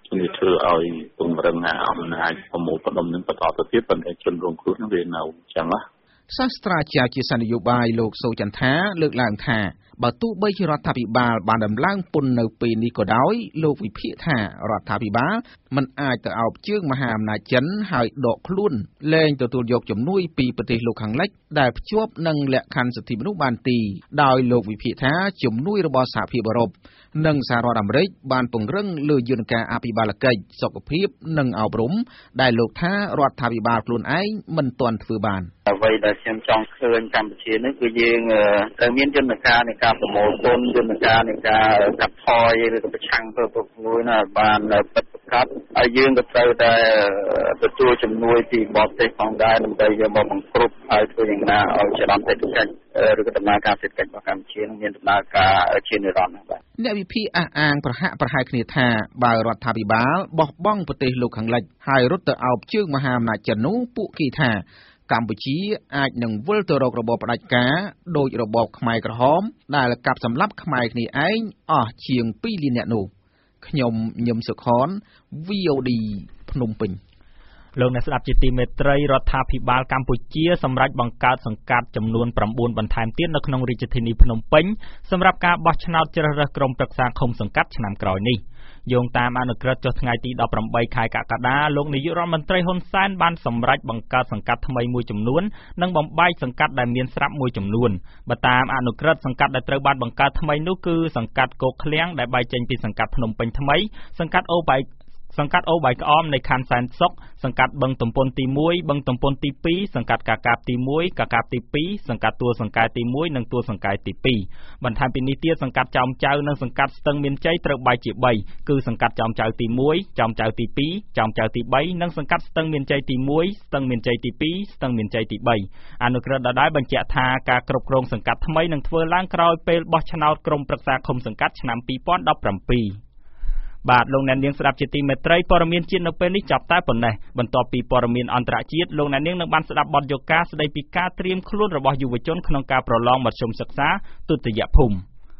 ជំរាបធ្វើឲ្យពង្រឹងអំណាចប្រមូលផ្ដុំនឹងបន្តទៅទៀតប៉ុន្តែជនរងគ្រោះនឹងវានៅចឹងណាសាស្ត្រាចារ្យជានយោបាយលោកសូចន្ទថាលើកឡើងថាបើទោះបីជារដ្ឋាភិបាលបានដំឡើងពន្ធនៅពេលនេះក៏ដោយលោកវិភាគថារដ្ឋាភិបាលមិនអាចទៅអោបជើងមហាអំណាចចិនហើយដកខ្លួនលែងទទួលយកជំនួយពីប្រទេសលោកខាងលិចដែលភ្ជាប់នឹងលក្ខខណ្ឌសិទ្ធិមនុស្សបានទីដោយលោកវិភាគថាជំនួយរបស់សហភាពអឺរ៉ុបនិងសហរដ្ឋអាមេរិកបានពង្រឹងលើយន្តការអភិបាលកិច្ចសុខភាពនិងអប់រំដែលលោកថារដ្ឋាភិបាលខ្លួនឯងមិនទាន់ធ្វើបានអ្វីដែលខ្ញុំចង់ឃើញកម្ពុជានេះគឺយើងត្រូវមានយន្តការនៃការប្រមូលទុនយន្តការនៃការកាត់ថយឬក៏ប្រឆាំងទៅពុកមួយណាបានពិតប្រាកដហើយយើងក៏ត្រូវតែទទួលជំនួយពីបរទេសផងដែរដើម្បីយកមកបង្គ្រប់ហើយធ្វើយ៉ាងណាឲ្យចរន្តសេដ្ឋកិច្ចឬក៏ដំណើរការសេដ្ឋកិច្ចរបស់កម្ពុជានឹងមានដំណើរការជានិរន្តរ៍បាទអ្នកវិភាគអះអាងប្រហាក់ប្រហែលគ្នាថាបើរដ្ឋាភិបាលបោះបង់ប្រទេសលោកខាងលិចហើយរត់ទៅអោបជើងមហាអំណាចចិននោះពួកគេថាកម្ពុជាអាចនឹងវិលទៅរករបបផ្ដាច់ការដោយរបបខ្មែរក្រហមដែលកាប់សម្លាប់ខ្មែរគ្នាឯងអស់ជាងពីរលាននាក់នោះខ្ញុំញឹមសុខន វី អូ ឌី ភ្នំពេញលោកអ្នកស្ដាប់ជាទីមេត្រីរដ្ឋាភិបាលកម្ពុជាសម្រេចបង្កើតសង្កាត់ចំនួន៩បន្ថែមទៀតនៅក្នុងរាជធានីភ្នំពេញសម្រាប់ការបោះឆ្នោតជ្រើសរើសក្រុមប្រឹក្សាឃុំសង្កាត់ឆ្នាំក្រោយនេះយោងតាមអនុក្រឹត្យចុះថ្ងៃទីដប់ប្រាំបីខែកក្កដាលោកនាយករដ្ឋមន្ត្រីហ៊ុនសែនបានសម្រេចបង្កើតសង្កាត់ថ្មីមួយចំនួននិងបំបែកសង្កាត់ដែលមានស្រាប់មួយចំនួនបើតាមអនុក្រឹត្យសង្កាត់ដែលត្រូវបានបង្កើតថ្មីនោះគឺសង្កាត់គោកឃ្លាំងដែលបែកចេញពីសង្កាត់ភ្នំពេញថ្មីសង្កាត់អូបែកសង្កាត់អូបាយក្អមនៃខណ្ឌសែនសុខសង្កាត់បឹងទំពុនទីមួយបឹងទំពុនទីពីរសង្កាត់កាកាបទីមួយកាកាបទីពីរសង្កាត់ទួលសង្កែទីមួយនិងទួលសង្កែទីពីរបន្ថែមពីនេះទៀតសង្កាត់ចោមចៅនិងសង្កាត់ស្ទឹងមានជ័យត្រូវបែកជាបីគឺសង្កាត់ចោមចៅទីមួយចោមចៅទីពីរចោមចៅទីបីនិងសង្កាត់ស្ទឹងមានជ័យទីមួយស្ទឹងមានជ័យទីពីរស្ទឹងមានជ័យទីបីអនុក្រឹត្យដដែលបញ្ជាក់ថាការគ្រប់គ្រងសង្កាត់ថ្មីនឹងធ្វើឡើងក្រោយពេលបោះឆ្នោតក្រុមប្រឹក្សាឃុំសង្កាត់ឆ្នាំពីរពាន់ដប់ប្រាំពីរបាទលោកអ្នកនាងស្ដាប់ជាទីមេត្រីព័ត៌មានជាតិនៅពេលនេះចាប់តែប៉ុណ្ណេះបន្ទាប់ពីព័ត៌មានអន្តរជាតិលោកអ្នកនាងនឹងបានស្ដាប់បទយកការស្ដីពីការត្រៀមខ្លួនរបស់យុវជនក្នុងការប្រឡងមធ្យមសិក្សាទុតិយភូមិ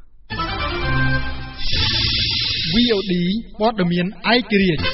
វី អូ ឌី ព័ត៌មានឯករាជ្យ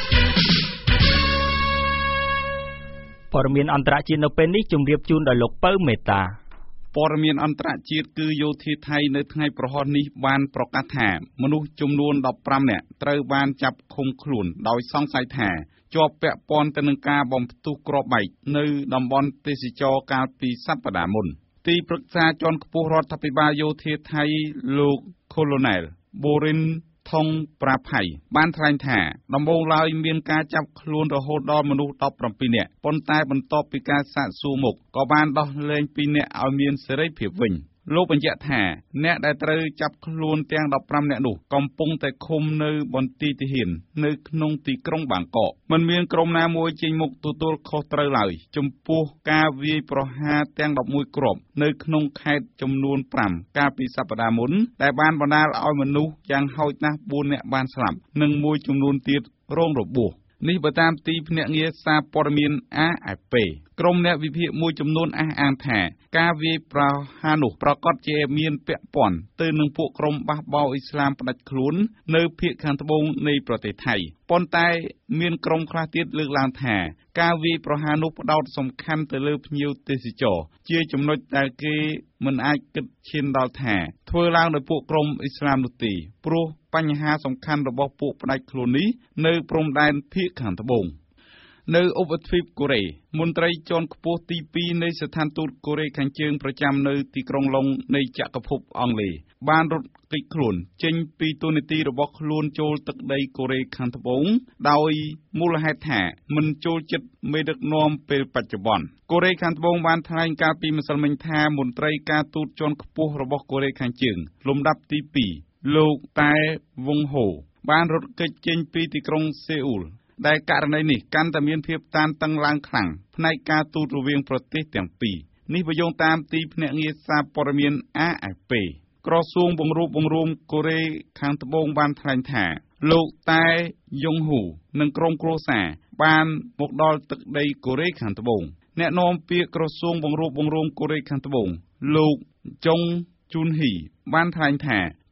ព័ត៌មានអន្តរជាតិនៅពេលនេះជម្រាបជូនដោយលោកពៅមេតាព័ត៌មានអន្តរជាតិគឺយោធាថៃនៅថ្ងៃប្រហ័សនេះបានប្រកាសថាមនុស្សចំនួនដប់ប្រាំនាក់ត្រូវបានចាប់ឃុំខ្លួនដោយសង្ស័យថាជាប់ពាក់ព័ន្ធទៅនឹងការបំផ្ទុះគ្រាប់បែកនៅតំបន់ទេសចរកាលពីសប្តាហ៍មុនទីប្រឹក្សាជាន់ខ្ពស់រដ្ឋាភិបាលយោធាថៃលោក Colonel Borinថងប្រាភ័យបានថ្លែងថាដំបូងឡើយមានការចាប់ខ្លួនរហូតដល់មនុស្សដប់ប្រាំពីរនាក់ប៉ុន្តែបន្ទាប់ពីការសាកសួរមុខក៏បានដោះលែងពីរនាក់ឲ្យមានសេរីភាពវិញលោកបញ្ជាក់ថាអ្នកដែលត្រូវចាប់ខ្លួនទាំងដប់ប្រាំនាក់នោះកំពុងតែឃុំនៅបន្ទាយទាហាននៅក្នុងទីក្រុងបាងកកមិនមានក្រុមណាមួយចេញមុខទទួលខុសត្រូវឡើយចំពោះការវាយប្រហារទាំងដប់មួយគ្រាប់នៅក្នុងខេត្តចំនួនប្រាំកាលពីសប្តាហ៍មុនដែលបានបណ្ដាលឲ្យមនុស្សយ៉ាងហោចណាស់បួននាក់បានស្លាប់និងមួយចំនួនទៀតរងរបួសនេះបើតាមទីភ្នាក់ងារសារព័ត៌មាន អា អេហ្វ ពី ក្រុមអ្នកវិភាគមួយចំនួនអះអាងថាការវាយប្រហារនោះប្រកាសជាមានពាក់ព័ន្ធទៅនឹងពួកក្រុមបះបោរអ៊ីស្លាមផ្ដាច់ខ្លួននៅភាគខាងត្បូងនៃប្រទេសថៃប៉ុន្តែមានក្រុមខ្លះទៀតលើកឡើងថាការវាយប្រហារនោះផ្ដោតសំខាន់ទៅលើភ្ញៀវទេសចរជាចំណុចដែលគេមិនអាចគិតឈានដល់ថាធ្វើឡើងដោយពួកក្រុមអ៊ីស្លាមនោះទេព្រោះបញ្ហាសំខាន់របស់ពួកផ្ដាច់ខ្លួននេះនៅព្រំដែនភាគខាងត្បូងនៅឧបទ្វីបកូរ៉េមន្ត្រីជាន់ខ្ពស់ទីពីរនៃស្ថានទូតកូរ៉េខាងជើងប្រចាំនៅទីក្រុងឡុងនៃចក្រភពអង់គ្លេសបានរត់គេចខ្លួនចេញពីតួនាទីរបស់ខ្លួនចូលទឹកដីកូរ៉េខាងត្បូងដោយមូលហេតុថាមិនចូលចិត្តមេដឹកនាំពេលបច្ចុប្បន្នកូរ៉េខាងត្បូងបានថ្លែងកាលពីម្សិលមិញថាមន្ត្រីការទូតជាន់ខ្ពស់របស់កូរ៉េខាងជើងលំដាប់ទីពីរលោកតែវងហូបានរត់គេចចេញពីទីក្រុងសេអ៊ូលដែលករណីនេះកាន់តែមានភាពតានតឹងឡើងខ្លាំងផ្នែកការទូតរវាងប្រទេសទាំងពីរនេះបើយោងតាមទីភ្នាក់ងារសារព័ត៌មាន អា អេហ្វ ពី ក្រសួងបង្រួបបង្រួមកូរ៉េខាងត្បូងបានថ្លែងថាលោកតែយុងហ៊ូនិងក្រុមគ្រួសារបានមកដល់ទឹកដីកូរ៉េខាងត្បូងអ្នកនាំពាក្យក្រសួងបង្រួបបង្រួមកូរ៉េខាងត្បូងលោកចុងជូនហ៊ីបានថ្លែងថា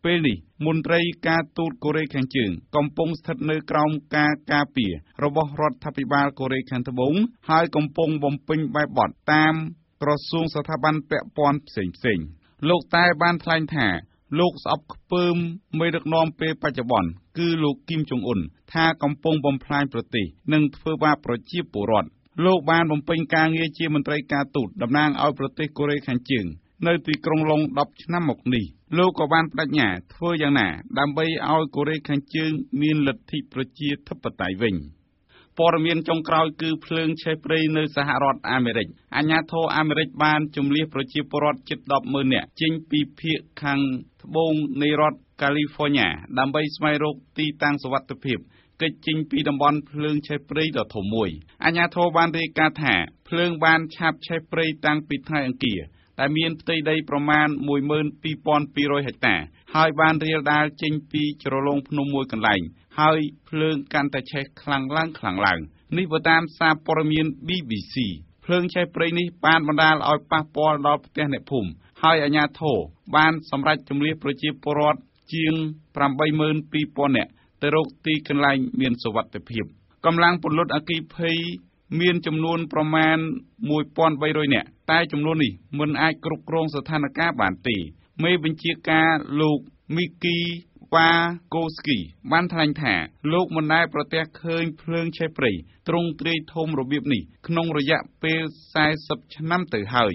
ពេលនេះមន្ត្រីការទូតកូរ៉េខាងជើងកំពុងស្ថិតនៅក្រោមការការពាររបស់រដ្ឋាភិបាលកូរ៉េខាងត្បូងហើយកំពុងបំពេញបែបបទតាមក្រសួងស្ថាប័នពាក់ព័ន្ធផ្សេងៗលោកតែបានថ្លែងថាលោកស្អប់ខ្ពើមមេដឹកនាំពេលបច្ចុប្បន្នគឺលោកគីមចុងអ៊ុនថាកំពុងបំផ្លាញប្រទេសនិងធ្វើបាបប្រជាពលរដ្ឋលោកបានបំពេញការងារជាមន្ត្រីការទូតតំណាងឲ្យប្រទេសកូរ៉េខាងជើងនៅទីក្រុងឡុងដប់ឆ្នាំមកនេះលោកក៏បានបដិញ្ញាធ្វើយ៉ាងណាដើម្បីឲ្យកូរ៉េខាងជើងមានលទ្ធិប្រជាធិបតេយ្យវិញព័ត៌មានចុងក្រោយគឺភ្លើងឆេះព្រៃនៅសហរដ្ឋអាមេរិកអាជ្ញាធរអាមេរិកបានជម្លៀសប្រជាពលរដ្ឋជិត ដប់ម៉ឺន នាក់ចេញពីភាគខាងត្បូងនៃរដ្ឋកាលីហ្វ័រញ៉ាដើម្បីស្វែងរកទីតាំងសុវត្ថិភាពកិច្ចចេញពីតំបន់ភ្លើងឆេះព្រៃដ៏ធំមួយអាជ្ញាធរបានរាយការណ៍ថាភ្លើងបានឆាបឆេះព្រៃតាំងពីថ្ងៃអង្គារដែលមានផ្ទៃដីប្រមាណ មួយម៉ឺនពីរពាន់ពីររយ ហិកតាហើយបានរាលដាលចេញពីជ្រលងភ្នំមួយកន្លែងហើយភ្លើងកាន់តែឆេះខ្លាំងឡើងខ្លាំងឡើងនេះបើតាមសារព័ត៌មាន ប៊ី ប៊ី ស៊ី ភ្លើងឆេះព្រៃនេះបានបណ្ដាលឲ្យប៉ះពាល់ដល់ផ្ទះអ្នកភូមិហើយអាជ្ញាធរបានសម្រេចជម្លៀសប្រជាពលរដ្ឋជាង ប្រាំបីម៉ឺនពីរពាន់ នាក់ទៅរកទីកន្លែងមានសុវត្ថិភាពកម្លាំងពលរដ្ឋអគ្គីភ័យមានចំនួនប្រមាណ មួយពាន់បីរយ នាក់តែចំនួននេះមិនអាចគ្រប់គ្រងស្ថានភាពបានទេមេបញ្ជាការលោកមីគីវ៉ាកូស្គីបានថ្លែងថាលោកមិនដែលប្រទះឃើញភ្លើងឆេះព្រៃទ្រង់ទ្រាយធំរបៀបនេះក្នុងរយៈពេល សែសិប ឆ្នាំទៅហើយ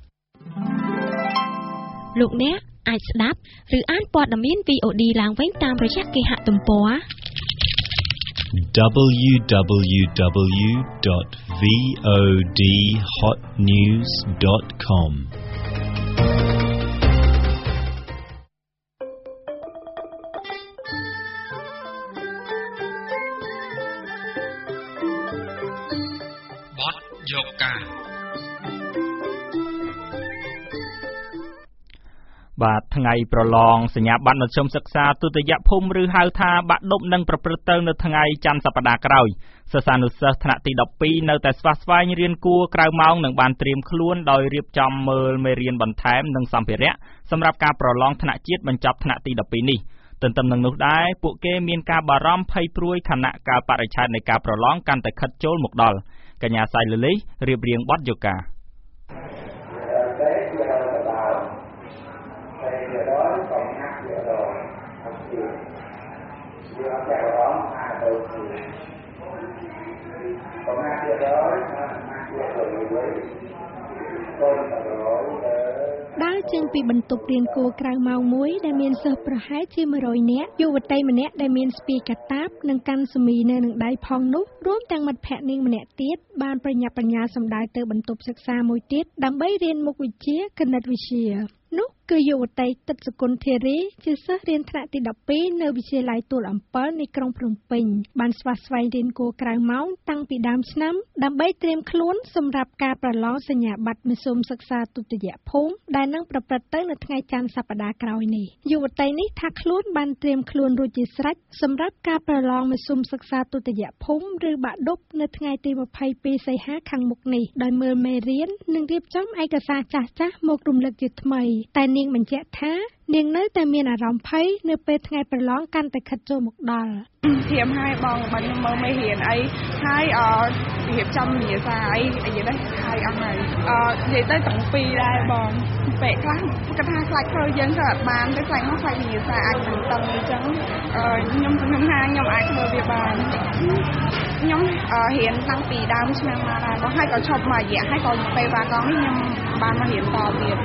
លោកអ្នកអាចស្ដាប់ឬអានព័ត៌មាន វី អូ ឌី ឡើងវិញតាមរយៈគេហទំព័រ double u double u double u dot v o d hot news dot com បទយកការបាទថ្ងៃប្រឡងសញ្ញាបត្រមធ្យមសិក្សាទុតិយភូមិឬហៅថាបាក់ឌុបនឹងប្រព្រឹត្តទៅនៅថ្ងៃច័ន្ទសប្តាហ៍ក្រោយសិស្សានុសិស្សថ្នាក់ទី ដប់ពីរ នៅតែស្វះស្វែងរៀនគួរក្រៅម៉ោងនិងបានត្រៀមខ្លួនដោយរៀបចំមើលមេរៀនបន្ថែមនិងសម្ភារៈសម្រាប់ការប្រឡងថ្នាក់ជាតិបញ្ចប់ថ្នាក់ទី ដប់ពីរ នេះទន្ទឹមនឹងនោះដែរពួកគេមានការបារម្ភភ័យព្រួយខណៈកាលបរិច្ឆេទនៃការប្រឡងកាន់តែខិតចូលមកដល់កញ្ញាសៃលលីរៀបរៀងបទយកាដើរចេញពីបន្ទប់រៀនគួរក្រៅម៉ោងមួយដែលមានសិស្សប្រហែលជា មួយរយ នាក់យុវតីម្នាក់ដែលមានស្ពាយកាតាបនិងកាន់សមីនៅនឹងដៃផងនោះរួមទាំងមិត្តភក្តិនាងម្នាក់ទៀតបានប្រញាប់ប្រញាល់សម្ដៅទៅបន្ទប់សិក្សាមួយទៀតដើម្បីរៀនមុខវិជ្ជាគណិតវិទ្យានោះគឺយុវតីទឹកសកុនធារីជាសិស្សរៀនថ្នាក់ទី ដប់ពីរ នៅវិទ្យាល័យទួលអំពិលនៃក្រុងភ្នំពេញបានស្វះស្វែងរៀនគួរក្រៅម៉ោងតាំងពីដើមឆ្នាំដើម្បីត្រៀមខ្លួនសម្រាប់ការប្រឡងសញ្ញាបត្រមធ្យមសិក្សាទុតិយភូមិដែលនឹងប្រព្រឹត្តទៅនៅថ្ងៃច័ន្ទសប្តាហ៍ក្រោយនេះយុវតីនេះថាខ្លួនបានត្រៀមខ្លួនរួចជាស្រេចសម្រាប់ការប្រឡងមធ្យមសិក្សាទុតិយភូមិឬបាក់ឌុបនៅថ្ងៃទី ម្ភៃពីរ សីហាខាងមុខនេះដោយមើលមេរៀននិងរៀបចំឯកសារចាស់ៗមករំលឹកជាថ្មីតែនាងបញ្ជាក់ថានាងនៅតែមានអារម្មណ៍ភ័យនៅពេលថ្ងៃប្រឡងកាន់តែខិតចូលមកដល់ធៀមឲ្យបងបើខ្ញុំមើលមេរៀនអីហើយអរៀបចំវិញ្ញាសាអីអីហ្នឹងហើយអស់ហើយអនិយាយទៅទាំងពីរដែរបងពេលខ្លះគាត់ថាខ្លាចធ្វើយើងទៅអត់បានទៅខ្លាចមកខ្លាចវិញ្ញាសាអាចមិនតឹងអញ្ចឹងខ្ញុំខ្ញុំថាខ្ញុំអាចធ្វើវាបានខ្ញុំរៀនតាំងពីដើមឆ្នាំមកដែរបងហើយក៏ឈប់មករយៈហើយក៏ពេលបាកងនេះខ្ញុំបានមករៀនតទៀត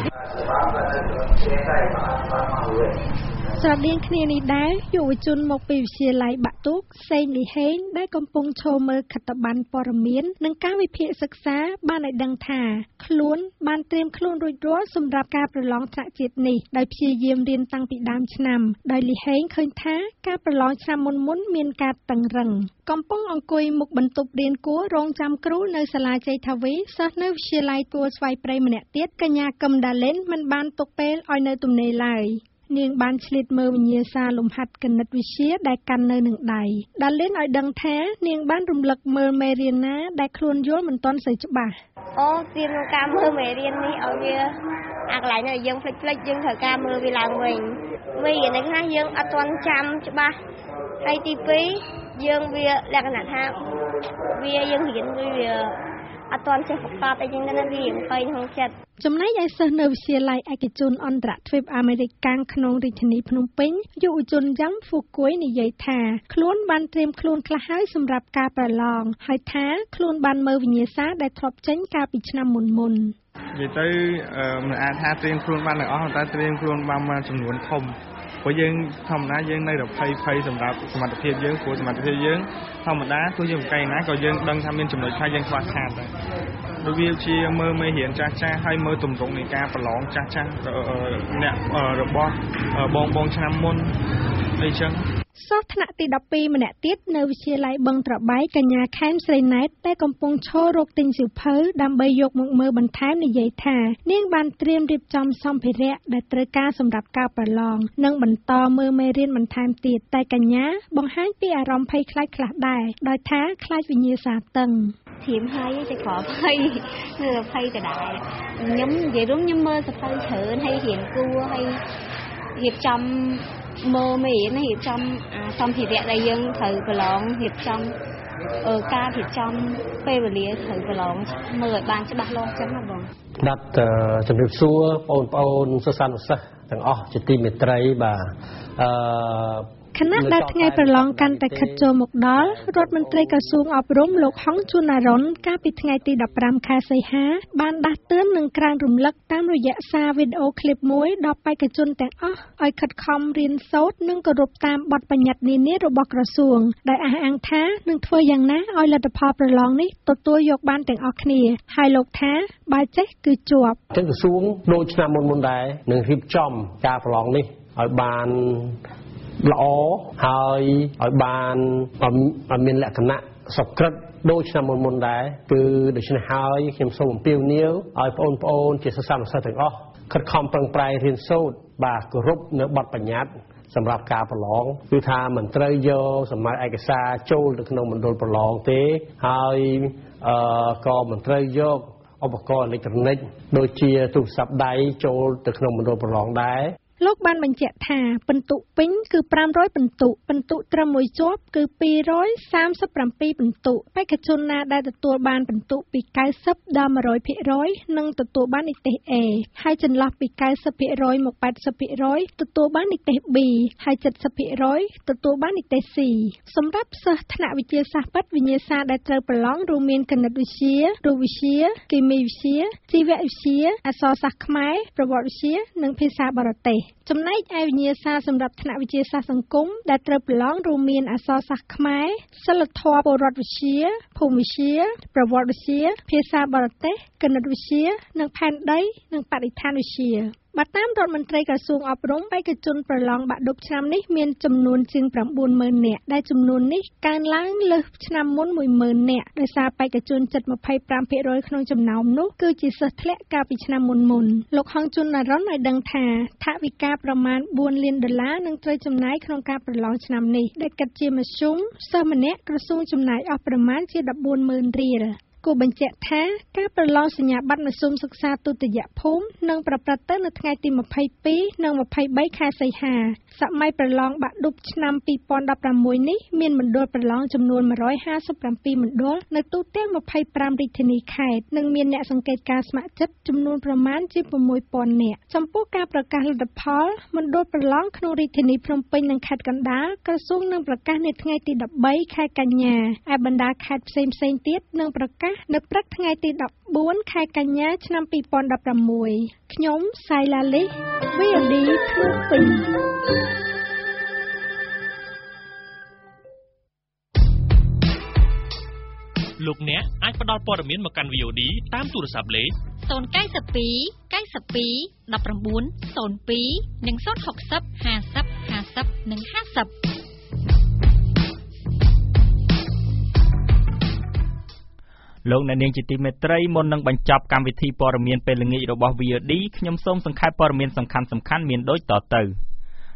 ស្រដៀងគ្នានេះដែរយុវជនមកពីវិទ្យាល័យបាក់ទូកសេងលីហេងដែលកំពុងឈរមើលខិត្តប័ណ្ណព័ត៌មាននិងការវិភាគសិក្សាបានឲ្យដឹងថាខ្លួនបានត្រៀមខ្លួនរួចរាល់សម្រាប់ការប្រឡងថ្នាក់ជាតិនេះដោយព្យាយាមរៀនតាំងពីដើមឆ្នាំដោយលីហេងឃើញថាការប្រឡងឆ្នាំមុនមុនមានការតឹងរឹងកំពុងអង្គុយមុខបន្ទប់រៀនគួររងចាំគ្រូនៅសាលាជ័យថាវីសិស្សនៅវិទ្យាល័យគួរស្វាយព្រៃម្នាក់ទៀតកញ្ញាកឹមដាឡិនមិនបានទុកពេលឲ្យនៅទំនេរឡើយនាងបានឆ្លៀតមើលវិញ្ញាសាលំហាត់គណិតវិទ្យាដែលកាន់នៅនឹងដៃដែលលៀនឲ្យដឹងថានាងបានរំលឹកមើលមេរៀនណាដែលខ្លួនយល់មិនទាន់សូវច្បាស់អូពីក្នុងការមើលមេរៀននេះឲ្យវាអាកន្លែងនេះយើងភ្លេចភ្លេចយើងត្រូវការមើលវាឡើងវិញមេរៀននេះខ្លះយើងអត់ទាន់ចាំច្បាស់ហើយទីពីរយើងវាលក្ខណៈថាវាយើងរៀនវាអត់ទាន់ចេះប្រកបអីចឹងណាវារៀនពេញក្នុងចិត្តចំណែកឯសិស្សនៅវិទ្យាល័យឯកជនអន្តរទ្វីបអាមេរិកកាំងក្នុងរាជធានីភ្នំពេញយុវជនយ៉ាំហ្វូគួយនិយាយថាខ្លួនបានត្រៀមខ្លួនខ្លះហើយសម្រាប់ការប្រឡងហើយថាខ្លួនបានមើលវិញ្ញាសាដែលធ្លាប់ចេញកាលពីឆ្នាំមុនមុននិយាយទៅមិនអាចថាត្រៀមខ្លួនបានទាំងអស់តែត្រៀមខ្លួនបានមួយចំនួនធំព្រោះយើងធម្មតាយើងនៅតែភ័យភ័យសម្រាប់សមត្ថភាពយើងព្រោះសមត្ថភាពយើងធម្មតាទោះយើងកែណាក៏យើងដឹងថាមានចំណុចខ្លះយើងខ្វះខាតដែរដូចវាជាមើលមេរៀនចាស់ចាស់ហើយមើលទម្រង់នៃការប្រឡងចាស់ចាស់អ្នករបស់បងបងឆ្នាំមុនអីចឹងសិស្សថ្នាក់ទីដប់ពីរម្នាក់ទៀតនៅវិទ្យាល័យបឹងត្របែកកញ្ញាខែមស្រីណែតដែលកំពុងឈររកទិញសៀវភៅដើម្បីយកមកមើលបន្ថែមនិយាយថានាងបានត្រៀមរៀបចំសម្ភារៈដែលត្រូវការសម្រាប់ការប្រឡងនិងបន្តមើលមេរៀនបន្ថែមទៀតតែកញ្ញាបង្ហាញពីអារម្មណ៍ភ័យខ្លាចខ្លះដែរដោយថាខ្លាចវិញ្ញាសាតឹងធៀមហើយតែក្រភ័យនៅភ័យដដែលខ្ញុំនិយាយរួមខ្ញុំមើលសភៅច្រើនហើយរៀនគួរហើយរៀបចំមើលមេរៀនរៀបចំសម្ភារៈដែលយើងត្រូវប្រឡងរៀបចំអឺការរៀបចំពេលវេលាត្រូវប្រឡងមើលឲ្យបានច្បាស់លាស់ចឹងណាបងដាត់ជំរាបសួរបងប្អូនសិស្សានុសិស្សទាំងអស់ជាទីមេត្រីបាទអឺខណៈដែលថ្ងៃប្រឡងកាន់តែខិតចូលមកដល់រដ្ឋមន្ត្រីក្រសួងអប់រំលោកហុងជួនណារុនកាលពីថ្ងៃទីដប់ប្រាំខែសីហាបានដាស់តឿននិងក្រើនរំលឹកតាមរយៈសារវីដេអូឃ្លីបមួយដល់បេក្ខជនទាំងអស់ឲ្យខិតខំរៀនសូត្រនិងគោរពតាមបទបញ្ញត្តិនានារបស់ក្រសួងដែលអះអាងថានឹងធ្វើយ៉ាងណាឲ្យលទ្ធផលប្រឡងនេះទទួលយកបានទាំងអស់គ្នាហើយលោកថាបើចេះគឺជាប់ទាំងក្រសួងដូចឆ្នាំមុនមុនដែរនឹងរៀបចំការប្រឡងនេះឲ្យបានល្អហើយឲ្យបានឲ្យមានលក្ខណៈសុក្រិតដូចឆ្នាំមុនមុនដែរគឺដូច្នេះហើយខ្ញុំសូមអំពាវនាវឲ្យបងប្អូនជាសិស្សានុសិស្សទាំងអស់ខិតខំប្រឹងប្រែងរៀនសូត្របាទគោរពនៅបទបញ្ញត្តិសម្រាប់ការប្រឡងគឺថាមិនត្រូវយកសម្រាប់ឯកសារចូលទៅក្នុងមណ្ឌលប្រឡងទេហើយអឺក៏មិនត្រូវយកឧបករណ៍អេឡិចត្រូនិកដូចជាទូរស័ព្ទដៃចូលទៅក្នុងមណ្ឌលប្រឡងដែរលោកបានបញ្ជាក់ថាពិន្ទុពេញគឺប្រាំរយពិន្ទុពិន្ទុត្រឹមមួយជាប់គឺពីររយសាមសិបប្រាំពីរពិន្ទុបេក្ខជនណាដែលទទួលបានពិន្ទុពីកៅសិបដល់មួយរយភាគរយនឹងទទួលបាននិទ្ទេស A ហើយចន្លោះពីកៅសិបភាគរយមកប៉ែតសិបភាគរយទទួលបាននិទ្ទេស B ហើយ칠십ភាគរយទទួលបាននិទ្ទេស C សម្រាប់សិស្សថ្នាក់វិទ្យាសាស្ត្រពិតវិញ្ញាសាដែលត្រូវប្រឡងរួមមានគណិតវិទ្យារូបវិទ្យាគីមីវិទ្យាជីវវិទ្យាអក្សរសាស្ត្រខ្មែរប្រវត្តិវិទ្យានិងភាសាបរទេសចំណែកឯវិញ្ញាសាសម្រាប់ថ្នាក់វិទ្យាសាស្ត្រសង្គមដែលត្រូវប្រឡងរួមមានអក្សរសាស្ត្រខ្មែរសិលធម៌ពលរដ្ឋវិទ្យាភូមិវិទ្យាប្រវត្តិវិទ្យាភាសាបរទេសគណិតវិទ្យានិងផែនដីនិងបរិស្ថានវិទ្យាបើតាមរដ្ឋមន្ត្រីក្រសួងអប់រំបេក្ខជនប្រឡងបាក់ឌុបឆ្នាំនេះមានចំនួនជាងប្រាំបួនម៉ឺននាក់ដែលចំនួននេះកើនឡើងលើសឆ្នាំមុនមួយម៉ឺននាក់ដោយសារបេក្ខជនជិតម្ភៃប្រាំភាគរយក្នុងចំណោមនោះគឺជាសិស្សធ្លាក់កាលពីឆ្នាំមុនមុនលោកហងជុនណារុនឲ្យដឹងថាថវិកាប្រមាណបួនលានដុល្លារនឹងត្រូវចំណាយក្នុងការប្រឡងឆ្នាំនេះដែលគិតជាមធ្យមសិស្សម្នាក់ក្រសួងចំណាយអស់ប្រមាណជាដប់បួនម៉ឺនរៀលគូបញ្ជាក់ថាការប្រឡងសញ្ញាបត្រមធ្យមសិក្សាទុតិយភូមិនឹងប្រព្រឹត្តទៅនៅថ្ងៃទីម្ភៃពីរនិងម្ភៃបីខែសីហាសម័យប្រឡងបាក់ឌុបឆ្នាំពីរពាន់ដប់ប្រាំមួយនេះមានមណ្ឌលប្រឡងចំនួនមួយរយហាសិបប្រាំពីរមណ្ឌលនៅទូទាំងម្ភៃប្រាំរាជធានីខេត្តនិងមានអ្នកសង្កេតការណ៍ស្ម័គ្រចិត្តចំនួនប្រមាណជា៦ពាន់នាក់ចំពោះការប្រកាសលទ្ធផលមណ្ឌលប្រឡងក្នុងរាជធានីភ្នំពេញនិងខេត្តកណ្ដាលក្រសួងនឹងប្រកាសនៅថ្ងៃទីដប់បីខែកញ្ញាឯបណ្ដាខេត្តផ្សេងៗទៀតនឹងប្រកាសនៅព្រឹកថ្ងៃទីដប់បួនខែកញ្ញាឆ្នាំពីរពាន់ដប់ប្រាំមួយខ្ញុំសៃឡាលី វី អូ ឌី ភ្នំពេញលោកអ្នកអាចផ្ដល់ព័ត៌មានមកកាន់ វី អូ ឌី តាមទូរស័ព្ទលេខศูนย์ เก้า สอง เก้า สอง หนึ่ง เก้า ศูนย์ ពីរ និង ศูนย์ หก ศูนย์ ห้า ศูนย์ ห้า ศูนย์ និង ห้า ศูนย์លោកអ្នកនាងជាទីមេត្រីមុននឹងបញ្ចប់កម្មវិធីព័ត៌មានពេលល្ងាចរបស់ វី អូ ឌី ខ្ញុំសូមសង្ខេបព័ត៌មានសំខាន់ៗមានដូចតទៅ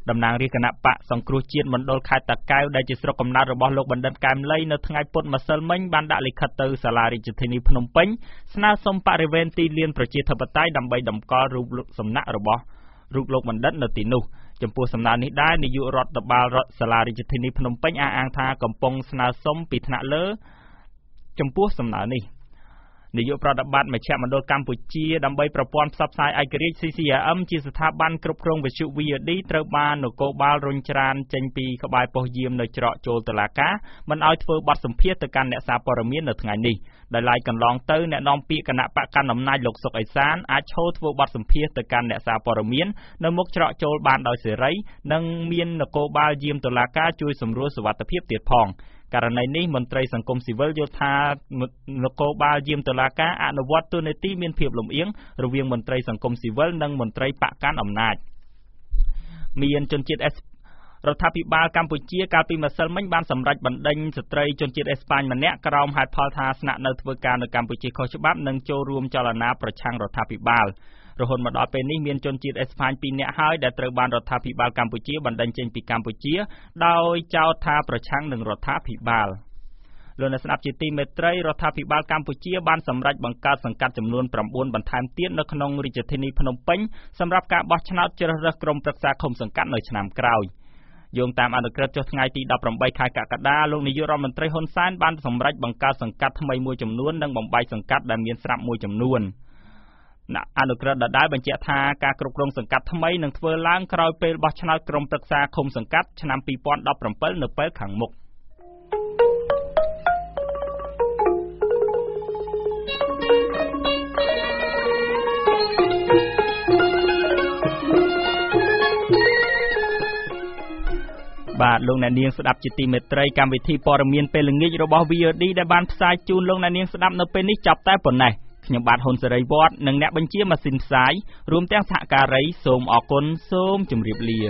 តំណាងរាជគណៈបកសង្គ្រោះជាតិមណ្ឌលខេត្តតាកែវដែលជាស្រុកកំណើតរបស់លោកបណ្ឌិតកែមលីនៅថ្ងៃពុធម្សិលមិញបានដាក់លិខិតទៅសាលារាជធានីភ្នំពេញស្នើសុំបរិវេណទីលានប្រជាធិបតេយ្យដើម្បីតម្កល់រូបសំណាករបស់រូបលោកបណ្ឌិតនៅទីនោះចំពោះសំណើនេះដែរនាយករដ្ឋបាលរដ្ឋសាលារាជធានីភ្នំពេញអះអាងថាកំពុងស្នើសុំពីថ្នាក់លើចំពោះសំណើនេះនាយកប្រតិបត្តិមជ្ឈមណ្ឌលកម្ពុជាដើម្បីប្រព័ន្ធផ្សព្វផ្សាយឯករាជ្យ ซี ซี អារ អឹម ជាស្ថាប័នគ្រប់គ្រងវិទ្យុ វី អូ ឌី ត្រូវបាននគរបាលរុញច្រានចេញពីក្បែរប៉ុស្តិ៍យាមនៅច្រកចូលតុលាការមិនឲ្យធ្វើបទសម្ភាសន៍ទៅកាន់អ្នកសារព័ត៌មាននៅថ្ងៃនេះដោយឡែកកន្លងទៅអ្នកនាំពាក្យគណៈបកកណ្ដាលអំណាចលោកសុកអេសានអាចឈរធ្វើបទសម្ភាសន៍ទៅកាន់អ្នកសារព័ត៌មាននៅមុខច្រកចូលបានដោយសេរីនិងមាននគរបាលយាមតុលាការជួយសម្រួលសុវត្ថិភាពទៀតផងករណីនេះមន្ត្រីសង្គមស៊ីវិលយល់ថានគរបាលយាមតុលាការអនុវត្តតួនាទីមានភាពលំអៀងរវាងមន្ត្រីសង្គមស៊ីវិលនិងមន្ត្រីបកកាន់អំណាចមានជនជាតិរដ្ឋាភិបាលកម្ពុជាកាលពីម្សិលមិញបានសម្រេចបណ្ដេញស្ត្រីជនជាតិអេស្ប៉ាញម្នាក់ក្រោមហេតុផលថាស្នាក់នៅធ្វើការនៅកម្ពុជាខុសច្បាប់និងចូលរួមចលនាប្រឆាំងរដ្ឋាភិបាលរហូតមកដល់ពេលនេះមានជនជាតិអេស្ប៉ាញពីរនាក់ហើយដែលត្រូវបានរដ្ឋាភិបាលកម្ពុជាបណ្ដេញចេញពីកម្ពុជាដោយចោទថាប្រឆាំងនឹងរដ្ឋាភិបាលលោកអ្នកស្ដាប់ជាទីមេត្រីរដ្ឋាភិបាលកម្ពុជាបានសម្រេចបង្កើតសង្កាត់ចំនួនប្រាំបួនបន្ថែមទៀតនៅក្នុងរាជធានីភ្នំពេញសម្រាប់ការបោះឆ្នោតជ្រើសរើសក្រុមប្រឹក្សាឃុំសង្កាត់នៅឆ្នាំក្រោយយោងតាមអនុក្រឹត្យចុះថ្ងៃទីដប់ប្រាំបីខែកក្កដាលោកនាយករដ្ឋមន្ត្រីហ៊ុនសែនបានសម្រេចបង្កើតសង្កាត់ថ្មីមួយចំនួននិងបំបែកសង្កាត់ដែលមានស្រាប់មួយចំនួនអនុក្រឹត្យដដែលបញ្ជាក់ថាការគ្រប់គ្រងសង្កាត់ថ្មីនឹងធ្វើឡើងក្រោយពេលបោះឆ្នោតក្រុមប្រឹក្សាឃុំសង្កាត់ឆ្នាំពីរពាន់ដប់ប្រាំbảyនៅពេលខាងមុខបាទលោកអ្នកនាងស្ដាប់ជាទីមេត្រីកម្មវិធីព័ត៌មានពេលល្ងាចរបស់ វី អូ ឌី ដែលបានផ្សាយជូនលោកអ្នកនាងស្ដាប់នៅពេលនេះចប់តែប៉ុណ្ណេះខ្ញុំបាទហ៊ុនសេរីវត្តនិងអ្នកបញ្ជាម៉ាស៊ីនផ្សាយរួមទាំងសហការីសូមអរគុណសូមជម្រាបលា